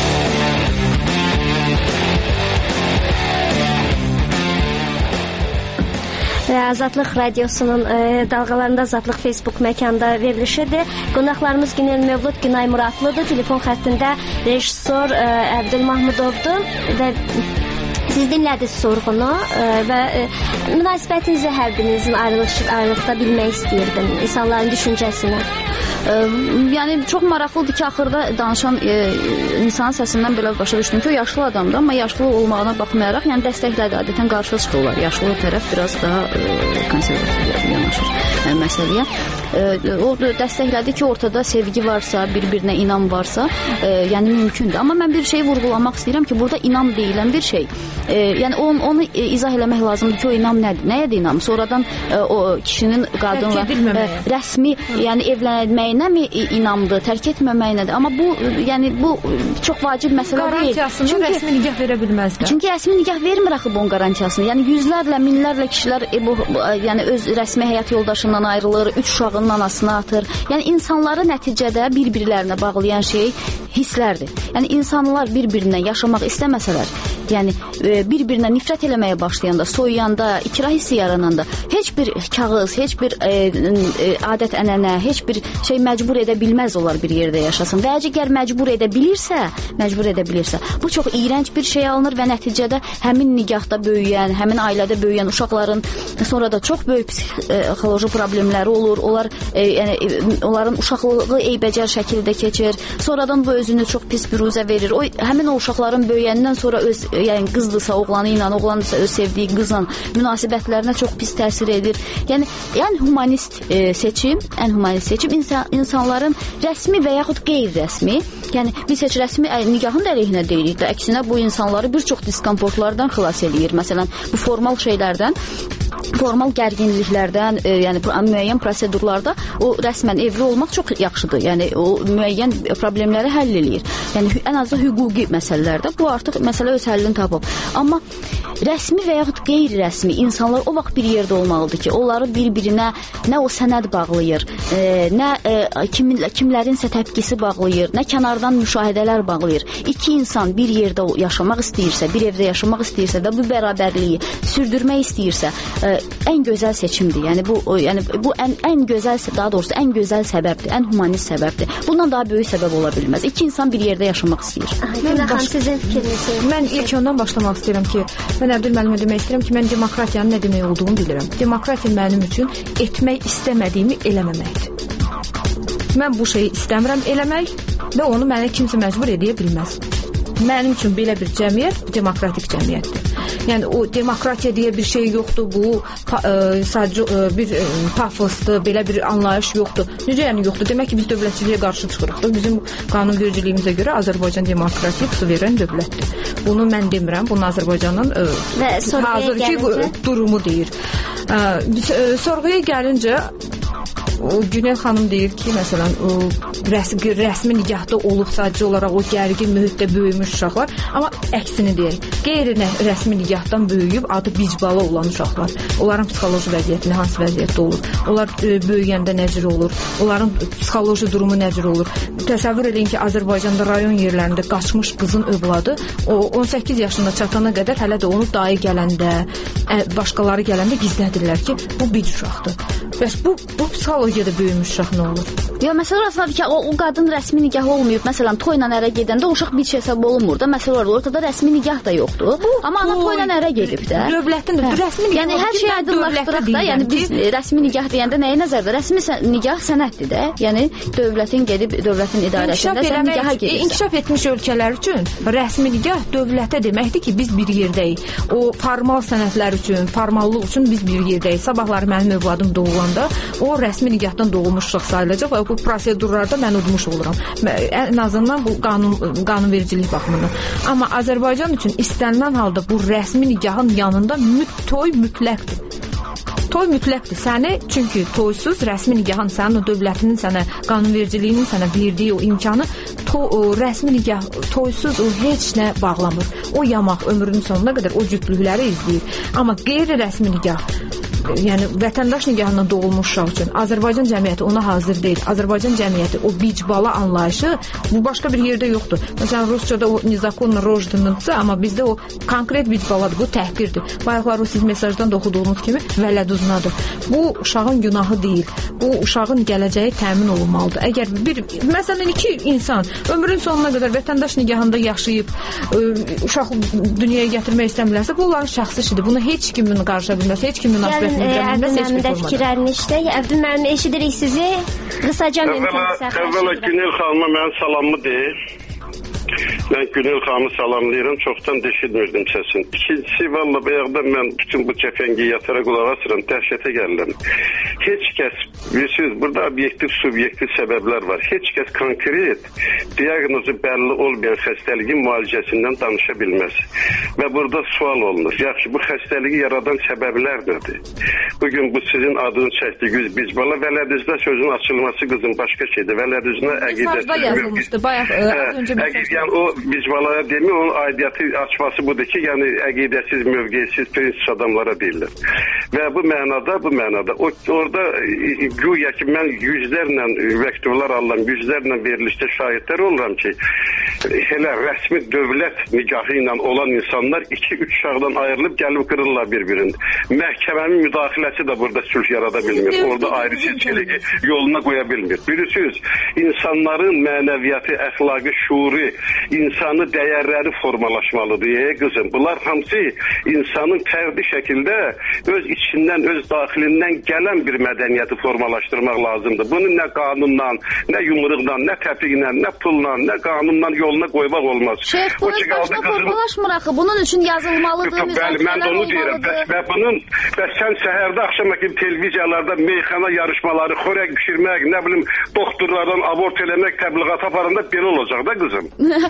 Azadlıq Radiosunun e, dalğalarında Azadlıq Facebook məkanda verilişidir. Qonaqlarımız Günel Mövlud, Günay Muradlıdır. Telefon xəttində rejissor e, Əbdül Mahmudovdur və siz dinlədiniz sorğunu e, və e, münasibətinizi hər birinizin ayrılıqda bilmək istəyirdim. İnsanların düşüncəsini. Ə, yəni çox maraqlıdır ki, axırda danışan e, insanın səsindən belə başa düşdüm ki, o yaşlı adamdır, amma yaşlı olmağına baxmayaraq, yəni dəstəklədi, adətən qarşı çıxırlar. Yaşlı tərəf biraz daha e, konservativ yanaşır yəni, məsələyə. E, o dəstəklədi ki, ortada sevgi varsa, bir-birinə inam varsa, e, yəni mümkündür. Amma mən bir şey vurğulamaq istəyirəm ki, burada inam deyilən bir şey. E, yəni onu, onu izah eləmək lazımdır ki, o inam nədir? Nəyə inam? Sonradan e, o kişinin qadınla e, rəsmi, yəni evlənmək nə mi inamdır, tərk etməməyinədir. Amma bu, yəni bu çox vacib məsələ deyil. Qarantiyasını rəsmi nikah verə bilməzlər. Çünki rəsmi nikah vermir axı bunun qarantiyasını. Yəni yüzlərlə, minlərlə kişilər e, bu, yəni öz rəsmi həyat yoldaşından ayrılır, üç uşağının anasına atır. Yəni insanları nəticədə bir-birlərinə bağlayan şey hisslərdir. Yəni insanlar bir-birinə yaşamaq istəməsələr, yəni e, bir-birinə nifrət eləməyə başlayanda, soyuyanda, ikrah hissi yarananda heç bir kağız, heç bir e, e, adət-ənənə, heç bir şey məcbur edə bilməz onlar bir yerdə yaşasın. Və əgər məcbur edə bilirsə, məcbur edə bilirsə, bu çox iyrənc bir şey alınır və nəticədə həmin nigahda böyüyən, həmin ailədə böyüyən uşaqların sonra da çox böyük psixoloji problemləri olur. Onlar e, yəni onların uşaqlığı eybəcər şəkildə keçir. Sonradan bu özünü çox pis büruzə verir. O həmin o uşaqların böyüyəndən sonra öz yəni qızdırsa oğlanı ilə, oğlansa öz sevdiyi qızla münasibətlərinə çox pis təsir edir. Yəni ən humanist e, seçim, ən humanist seçim insan insanların rəsmi və yaxud qeyri-rəsmi, yəni biz heç rəsmi nikahın da əleyhinə deyirik də, əksinə bu insanları bir çox diskomfortlardan xilas edir. Məsələn, bu formal şeylərdən, formal gərginliklərdən, e, yəni müəyyən prosedurlarda o rəsmən evli olmaq çox yaxşıdır. Yəni o müəyyən problemləri həll eləyir. Yəni ən azı hüquqi məsələlərdə bu artıq məsələ öz həllini tapıb. Amma rəsmi və yaxud qeyri-rəsmi insanlar o vaxt bir yerdə olmalıdır ki, onları bir-birinə nə o sənəd bağlayır, e, nə e, kimin, kimlərinsə təpkisi bağlayır, nə kənardan müşahidələr bağlayır. İki insan bir yerdə yaşamaq istəyirsə, bir evdə yaşamaq istəyirsə və bu bərabərliyi sürdürmək istəyirsə, e, ən gözəl seçimdir. Yəni bu o, yəni bu ən ən gözəl, daha doğrusu ən gözəl səbəbdir, ən humanist səbəbdir. Bundan daha böyük səbəb ola bilməz. İki insan bir yerdə yaşamaq istəyir. Mən baş... sizin fikrinizi. Mən ilk ondan başlamaq istəyirəm ki, mən Əbdül müəllimə demək istəyirəm ki, mən demokratiyanın nə demək olduğunu bilirəm. Demokratiya mənim üçün etmək istəmədiyimi eləməməkdir. Mən bu şeyi istəmirəm eləmək və onu mənə kimsə məcbur edə bilməz. Mənim üçün belə bir cəmiyyət demokratik cəmiyyətdir. Yəni o demokratiya deyə bir şey yoxdur, bu pa, e, sadəcə e, bir e, pafosdur, belə bir anlayış yoxdur. Necə yəni yoxdur? Demək ki, biz dövlətçiliyə qarşı çıxırıq. Bizim qanunvericiliyimizə görə Azərbaycan demokratik, suveren dövlətdir. Bunu mən demirəm, bunu Azərbaycanın e, hazırki durumu deyir. E, biz, e, sorğuya gəlincə Günel xanım deyir ki, məsələn, rəsmi, rəsmi nigahda olub sadəcə olaraq o gərgin mühitdə böyümüş uşaqlar, amma əksini deyək, qeyri-rəsmi nigahdan böyüyüb adı bicbala olan uşaqlar, onların psixoloji vəziyyəti hansı vəziyyətdə olur, onlar böyüyəndə necə olur, onların psixoloji durumu necə olur. Təsəvvür edin ki, Azərbaycanda rayon yerlərində qaçmış qızın övladı o on səkkiz yaşında çatana qədər hələ də onu dayı gələndə, başqaları gələndə gizlədirlər ki, bu bic uşaqdır. Bəs bu, bu psixologiyada böyümüş uşaq nə olur? Ya məsələ orasındadır ki, o, o qadın rəsmi nigah olmayıb. Məsələn, toyla ərə gedəndə o uşaq bic hesab olunmur da. Məsələ orada, ortada rəsmi nigah da yoxdur. Bu, amma ana toyla ərə gedib də. Dövlətin də rəsmi nigah. Yəni hər şey aydınlaşdıraq da. Yəni biz rəsmi nigah deyəndə nəyə nəzərdə? Rəsmi nigah sənəddir də. Yəni dövlətin gedib dövlətin idarəsində sən nigaha gedirsən. İnkişaf etmiş ölkələr üçün rəsmi nigah dövlətə deməkdir ki, biz bir yerdəyik. O formal sənədlər üçün, formallıq üçün biz bir yerdəyik. Sabahları mənim övladım doğulanda o rəsmi nigahdan doğulmuş uşaq sayılacaq və bu prosedurlarda mən udmuş oluram. Ən azından bu qanun qanunvericilik baxımından. Amma Azərbaycan üçün istənilən halda bu rəsmi nigahın yanında toy mütləqdir. Toy mütləqdir. Səni, çünki toysuz rəsmi nigahın sənin o dövlətinin sənə, qanunvericiliyinin sənə verdiyi o imkanı to, o, rəsmi nigah toysuz o heç nə bağlamır. O yamaq ömrünün sonuna qədər o cütlükləri izləyir. Amma qeyri-rəsmi nigah, yəni vətəndaş nigahından doğulmuş uşaq üçün Azərbaycan cəmiyyəti ona hazır deyil. Azərbaycan cəmiyyəti o bicbala anlayışı bu başqa bir yerdə yoxdur. Məsələn, Rusçada o nizakonna rojdanıdsa, amma bizdə o konkret bicbaladır, bu təhqirdir. Bayaqlar o siz mesajdan da oxuduğunuz kimi vələduznadır. Bu uşağın günahı deyil. Bu uşağın gələcəyi təmin olunmalıdır. Əgər bir, məsələn, iki insan ömrün sonuna qədər vətəndaş nigahında yaşayıb ə, uşaq dünyaya gətirmək istəmirlərsə, bu onların şəxsi işidir. Bunu heç kimin qarşıya bilməz, heç kimin münasibət Əbdül müəllim də fikirlərini işləyək. Əbdül müəllim, eşidirik sizi. Qısaca mümkünsə. Əvvəla Günel xanıma mənim salamımı deyil. Mən Günel xanımı salamlayıram. Çoxdan eşitmirdim səsini. İkincisi, valla bayaqdan mən bütün bu cəfəngiyyətlərə qulaq asıram, dəhşətə gəlirəm. Heç kəs, bilirsiniz, burada obyektiv, subyektiv səbəblər var. Heç kəs konkret, diaqnozu bəlli olmayan xəstəliyin müalicəsindən danışa bilməz. Və burada sual olunur. Yaxşı, bu xəstəliyi yaradan səbəblər nədir? Bugün bu sizin adını çəkdiyiniz bicbala, vələdüzdə sözün açılması qızın başqa şeydir. Vələdüzünə əqidəsi. Mesajda yazılmışdı, bayaq az öncə mesaj. Yəni o bicbalaya demir, onun aidiyyatı açması budur ki, yəni əqidəsiz, mövqeysiz, prinsip adamlara deyirlər. Və bu mənada, bu mənada, o, orada güya ki, mən yüzlərlə məktublar alıram, yüzlərlə verilişdə şahidlər oluram ki, elə rəsmi dövlət nigahı ilə olan insanlar iki üç uşaqdan ayrılıb gəlib qırırlar bir-birini. Məhkəmənin müdaxiləsi də burada sülh yarada bilmir. Orada ayrı seçkiliyi yoluna qoya bilmir. Bilirsiniz, insanların mənəviyyatı, əxlaqı, şuuru, insanı dəyərləri formalaşmalıdır. Ey qızım, bunlar hamısı insanın fərdi şəkildə öz içindən, öz daxilindən gələn bir mədəniyyəti formalaşdırmaq lazımdır. Bunu nə qanunla, nə yumruqla, nə təpiqlə, nə pulla, nə qanunla yoluna qoymaq olmaz. Şeyh, bu öz başına formalaşmır axı. Bunun üçün yazılmalıdır, müzakirələr mən onu deyirəm. Bəs, və bunun, bəs sən səhərdə axşama kimi televiziyalarda meyxana yarışmaları, xörək pişirmək, nə bilim, doktorlardan abort eləmək təbliğat aparanda belə olacaq da qızım.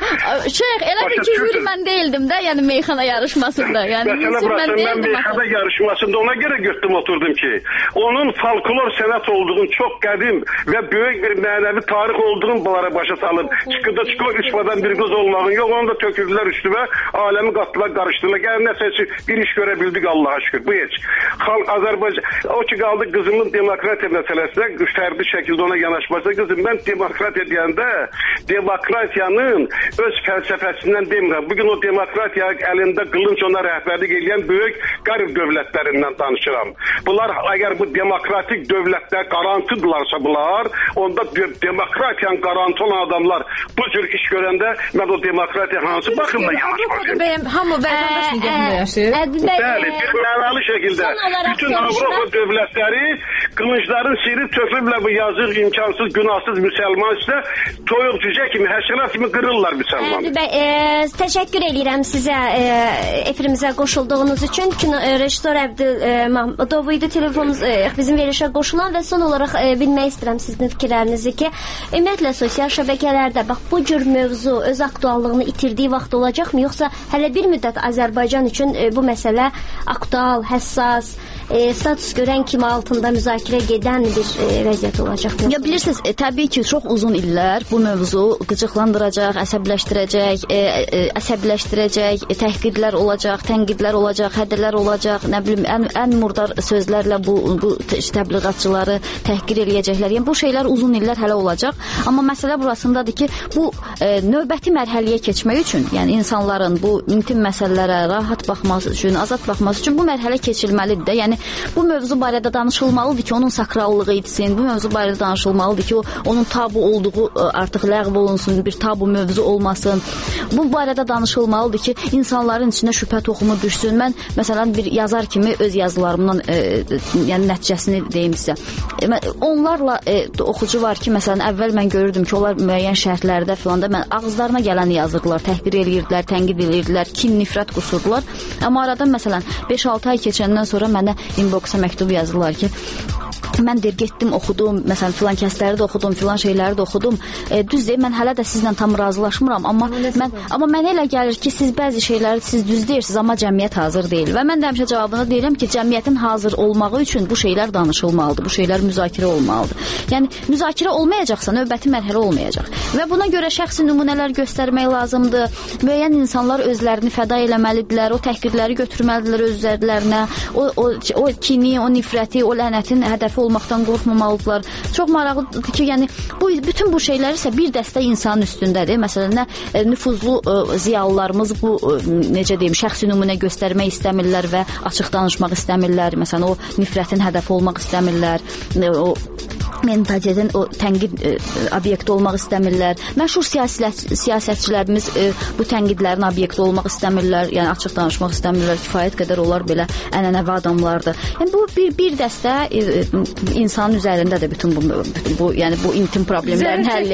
Şeyh, elə bir ki, hür mən deyildim də, yəni meyxana yarışmasında. Yəni, məsələ burası, mən meyxana yarışmasında ona görə götdüm, oturdum ki, onun folklor sənət olduğunu, çox qədim və böyük bir mənəvi tarix olduğunu bunlara başa salıb, çıxıda çıxı üç badan bir qız olmağın, yox, onu da tökürdülər üstümə, aləmi qatdılar, qarışdılar, gəlin nəsə bir iş görə bildik, Allaha şükür, bu heç. Xalq Azərbaycan, o ki, qaldı qızımın demokratiya məsələsinə, fərdi şəkildə ona yanaşması, qızım, mən demokratiya deyəndə, demokratiyanın öz fəlsəfəsindən demirəm. Bugün o demokratiya əlində qılınc ona rəhbərlik edən böyük qərb dövlətlərindən danışıram. Bunlar, əgər bu demokratik dövlətlər qarantıdırlarsa bunlar, onda demokratiyanın qarantı olan adamlar bu cür iş görəndə mən o demokratiya hansı baxımda yanaşmalıyım? Hamı vətəndaş nigahında yaşayır. Bəli, bir mənalı şəkildə bütün Avropa dövlətləri qılıncların sirri tökülüblə bu yazıq, imkansız, günahsız müsəlman isə toyuq cücə kimi, həşərat kimi qırırlar müsəlman. Bəy, e, təşəkkür edirəm sizə e, efirimizə qoşulduğunuz üçün. E, rejissor Əbdül e, Mahmudov idi telefonumuz e, bizim verilişə qoşulan və son olaraq e, bilmək istəyirəm sizin fikirlərinizi ki, ümumiyyətlə sosial şəbəkələrdə bax bu cür mövzu öz aktuallığını itirdiyi vaxt olacaqmı, yoxsa hələ bir müddət Azərbaycan üçün e, bu məsələ aktual, həssas, e, status görən kimi altında müzakirə müzakirə gedən bir e, vəziyyət olacaq. Ya bilirsiniz, e, təbii ki, çox uzun illər bu mövzu qıcıqlandıracaq, əsəbləşdirəcək, e, e, əsəbləşdirəcək, e, təhqirlər olacaq, tənqidlər olacaq, hədələr olacaq, nə bilim, ən, ən murdar sözlərlə bu, bu təbliğatçıları təhqir eləyəcəklər. Yəni bu şeylər uzun illər hələ olacaq. Amma məsələ burasındadır ki, bu e, növbəti mərhələyə keçmək üçün, yəni insanların bu intim məsələlərə rahat baxması üçün, azad baxması üçün bu mərhələ keçilməlidir də. Yəni bu mövzu barədə danışılmalıdır ki, onun sakrallığı itsin. Bu mövzu barədə danışılmalıdır ki, o, onun tabu olduğu artıq ləğv olunsun, bir tabu mövzu olmasın. Bu barədə danışılmalıdır ki, insanların içində şübhə toxumu düşsün. Mən məsələn bir yazar kimi öz yazılarımdan e, yəni nəticəsini deyim sizə. E, onlarla e, oxucu var ki, məsələn əvvəl mən görürdüm ki, onlar müəyyən şərtlərdə filan da mən ağızlarına gələni yazırdılar, təhqir eləyirdilər, tənqid eləyirdilər, kin, nifrət qusurdular. Amma aradan məsələn beş altı ay keçəndən sonra mənə inboxa məktub yazdılar ki, mən deyir, getdim, oxudum, məsələn, filan kəsləri də oxudum, filan şeyləri də oxudum. E, düz deyil, mən hələ də sizlə tam razılaşmıram, amma mən, amma mənə elə gəlir ki, siz bəzi şeyləri siz düz deyirsiniz, amma cəmiyyət hazır deyil. Və mən də həmişə cavabını deyirəm ki, cəmiyyətin hazır olmağı üçün bu şeylər danışılmalıdır, bu şeylər müzakirə olmalıdır. Yəni, müzakirə olmayacaqsa, növbəti mərhələ olmayacaq. Və buna görə şəxsi nümunələr göstərmək lazımdır. Müəyyən insanlar özlərini fəda eləməlidirlər, o təhqirləri götürməlidirlər özlərinə, o, o, o kini, o nifrəti, o lənətin hədəfi olmaqdan qorxmamalıdırlar. Çox maraqlıdır ki, yəni bu bütün bu şeylər isə bir dəstə insanın üstündədir. Məsələn, nə nüfuzlu ə, ziyalılarımız bu ə, necə deyim, şəxsi nümunə göstərmək istəmirlər və açıq danışmaq istəmirlər. Məsələn, o nifrətin hədəfi olmaq istəmirlər. O mentalitetin o tənqid e, obyekti olmaq istəmirlər. Məşhur siyasət, siyasətçilərimiz e, bu tənqidlərin obyekti olmaq istəmirlər, yəni açıq danışmaq istəmirlər. Kifayət qədər onlar belə ənənəvi adamlardır. Yəni bu bir bir dəstə e, insanın üzərindədir bütün bu bütün bu yəni bu intim problemlərin həlli.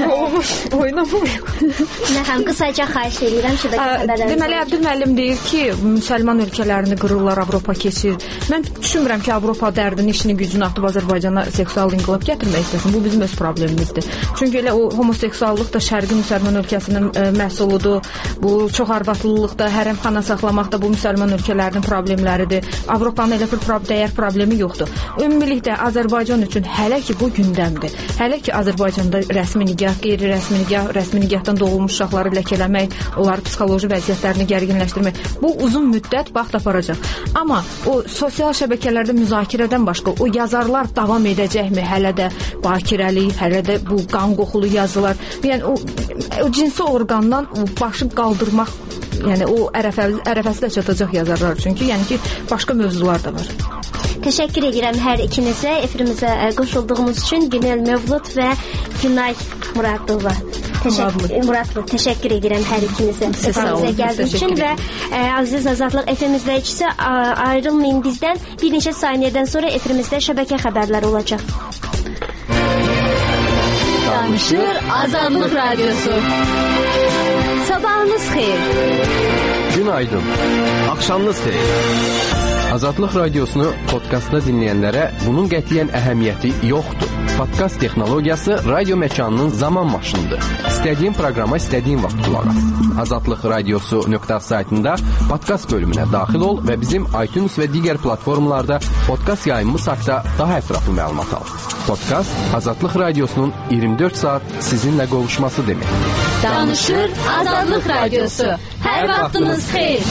Oynamır. Nə həm qısaca xahiş edirəm şəbəkə xəbərləri. Deməli Əbdül müəllim deyir ki, müsəlman ölkələrini qırırlar, Avropa keçir. Mən düşünmürəm ki, Avropa dərdini, işini, gücünü atıb Azərbaycana seksual inqilab gətirmək istəsin. Bu bizim öz problemimizdir. Çünki elə o homoseksuallıq da şərqi müsəlman ölkəsinin ə, məhsuludur. Bu çox arvadlılıq da, hərəmxana saxlamaq da bu müsəlman ölkələrinin problemləridir. Avropanın elə bir prob dəyər problemi yoxdur. Ümumilikdə Azərbaycan üçün hələ ki bu gündəmdir. Hələ ki Azərbaycanda rəsmi nikah, qeyri-rəsmi nikah, rəsmi nikahdan doğulmuş uşaqları ləkələmək, onları psixoloji vəziyyətlərini gərginləşdirmək. Bu uzun müddət vaxt aparacaq. Amma o sosial şəbəkələrdə müzakirədən başqa o yazarlar davam edəcəkmi? Hələ də bakirəli, hələ də bu qan qoxulu yazılar. Yəni o, o cinsi orqandan o başı qaldırmaq, yəni o ərəfə, ərəfəsi də çatacaq yazarlar. Çünki yəni ki başqa mövzular da var. Təşəkkür edirəm hər ikinizə efirimizə qoşulduğunuz üçün. Günel Mövlud və Günay Muradova. Təşəkkür Muradlı. Təşəkkür edirəm hər ikinizə. Efərimizə gəldiyiniz üçün və ə, Aziz Azadlıq F M izləyicisi ayrılmayın bizdən. Bir neçə saniyədən sonra efirimizdə şəbəkə xəbərləri olacaq. Danışır Azadlıq Radyosu. Sabahınız xeyir. Günaydın. Axşamınız xeyir. Azadlıq Radiosunu podkastda dinləyənlərə bunun qətiyyən əhəmiyyəti yoxdur. Podkast texnologiyası radio məkanının zaman maşınıdır. İstədiyin proqrama istədiyin vaxt qulaq as. Azadlıq Radiosu nöqtə saytında podkast bölümünə daxil ol və bizim iTunes və digər platformalarda podkast yayımımız haqqında daha ətraflı məlumat al. Podkast Azadlıq Radiosunun iyirmi dörd saat sizinlə qovuşması demək. Danışır Azadlıq Radiosu. Hər vaxtınız xeyir.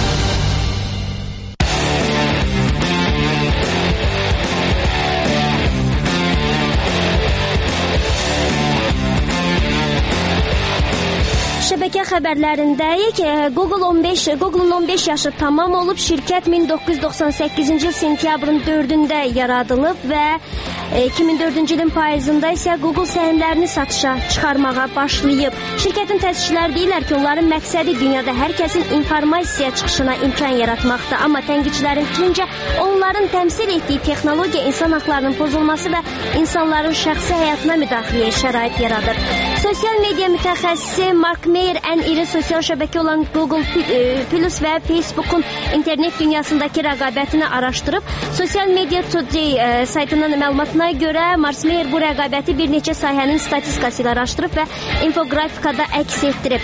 Şəbəkə xəbərlərindəyik. Google on beş, Google'un on beş yaşı tamam olub. Şirkət min doqquz yüz doxsan səkkizinci il sentyabrın dördündə yaradılıb və iki min dördüncü ilin payızında isə Google səhmlərini satışa çıxarmağa başlayıb. Şirkətin təsisçiləri deyirlər ki, onların məqsədi dünyada hər kəsin informasiya çıxışına imkan yaratmaqdır. Amma tənqidçilərin fikrincə onların təmsil etdiyi texnologiya insan haqlarının pozulması və insanların şəxsi həyatına müdaxiləyə şərait yaradır. Sosial media mütəxəssisi Mark Meyer ən iri sosial şəbəkə olan Google Plus və Facebook'un internet dünyasındakı rəqabətini araşdırıb. Social Media Today e, saytının məlumatına görə Mars Meyer bu rəqabəti bir neçə sahənin statistikası ilə araşdırıb və infografikada əks etdirib.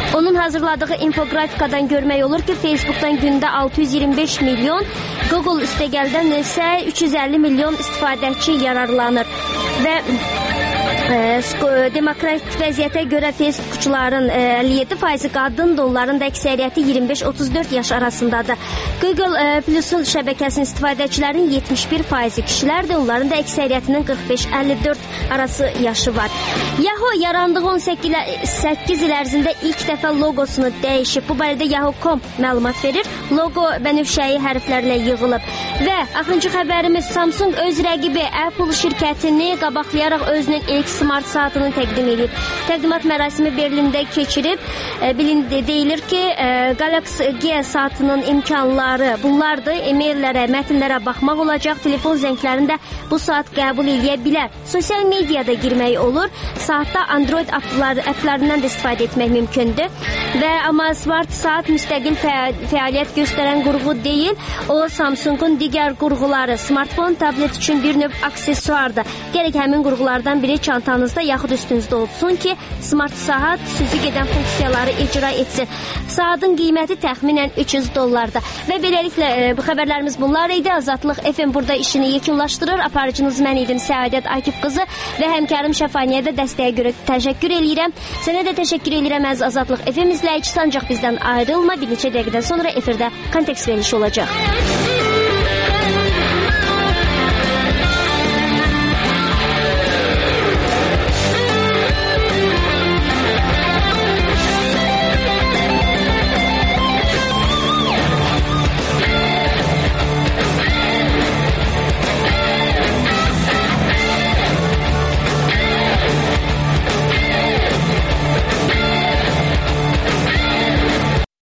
Onun hazırladığı infografikadan görmək olur ki, Facebookdan gündə altı yüz iyirmi beş milyon, Google üstəgəldən isə üç yüz əlli milyon istifadəçi yararlanır. Və e, demokratik vəziyyətə görə Facebookçuların e, əlli yeddi faizi qadındır, onların da əksəriyyəti iyirmi beş otuz dörd yaş arasındadır. Google e, Plusun şəbəkəsinin istifadəçilərin yetmiş bir faizi kişilərdir, onların da əksəriyyətinin qırx beş əlli dörd arası yaşı var. Yahoo yarandığı on səkkiz il ərzində ilk dəfə loqosunu dəyişib. Bu barədə Yahoo nöqtə com məlumat verir. Loqo bənövşəyi hərflərlə yığılıb. Və axırıncı xəbərimiz, Samsung öz rəqibi Apple şirkətini qabaqlayaraq özünün ilk smart saatını təqdim edib. Təqdimat mərasimi Berlində keçirib. E, bilindi, deyilir ki, e, Galaxy G saatının imkanları bunlardır. E-maillərə, mətinlərə baxmaq olacaq. Telefon zənglərində bu saat qəbul edə bilər. Sosial mediada girmək olur. Saatda Android applar, applarından da istifadə etmək mümkündür. Və amma smart saat müstəqil fəal, fəaliyyət göstərən qurğu deyil. O, Samsungun digər qurğuları, smartfon, tablet üçün bir növ aksesuardır. Gərək həmin qurğulardan biri çantanızda yaxud üstünüzdə olsun ki, smart saat sözü gedən funksiyaları icra etsin. Saatın qiyməti təxminən üç yüz dollardır. Və beləliklə e, bu xəbərlərimiz bunlar idi. Azadlıq F M burada işini yekunlaşdırır. Aparıcınız mən idim, Səadət Akif qızı və həmkarım Şəfaniyə də dəstəyə görə təşəkkür eləyirəm. Sənə də təşəkkür eləyirəm əziz Azadlıq F M izləyicisi, ancaq bizdən ayrılma. Bir neçə dəqiqədən sonra efirdə kontekst verilişi olacaq.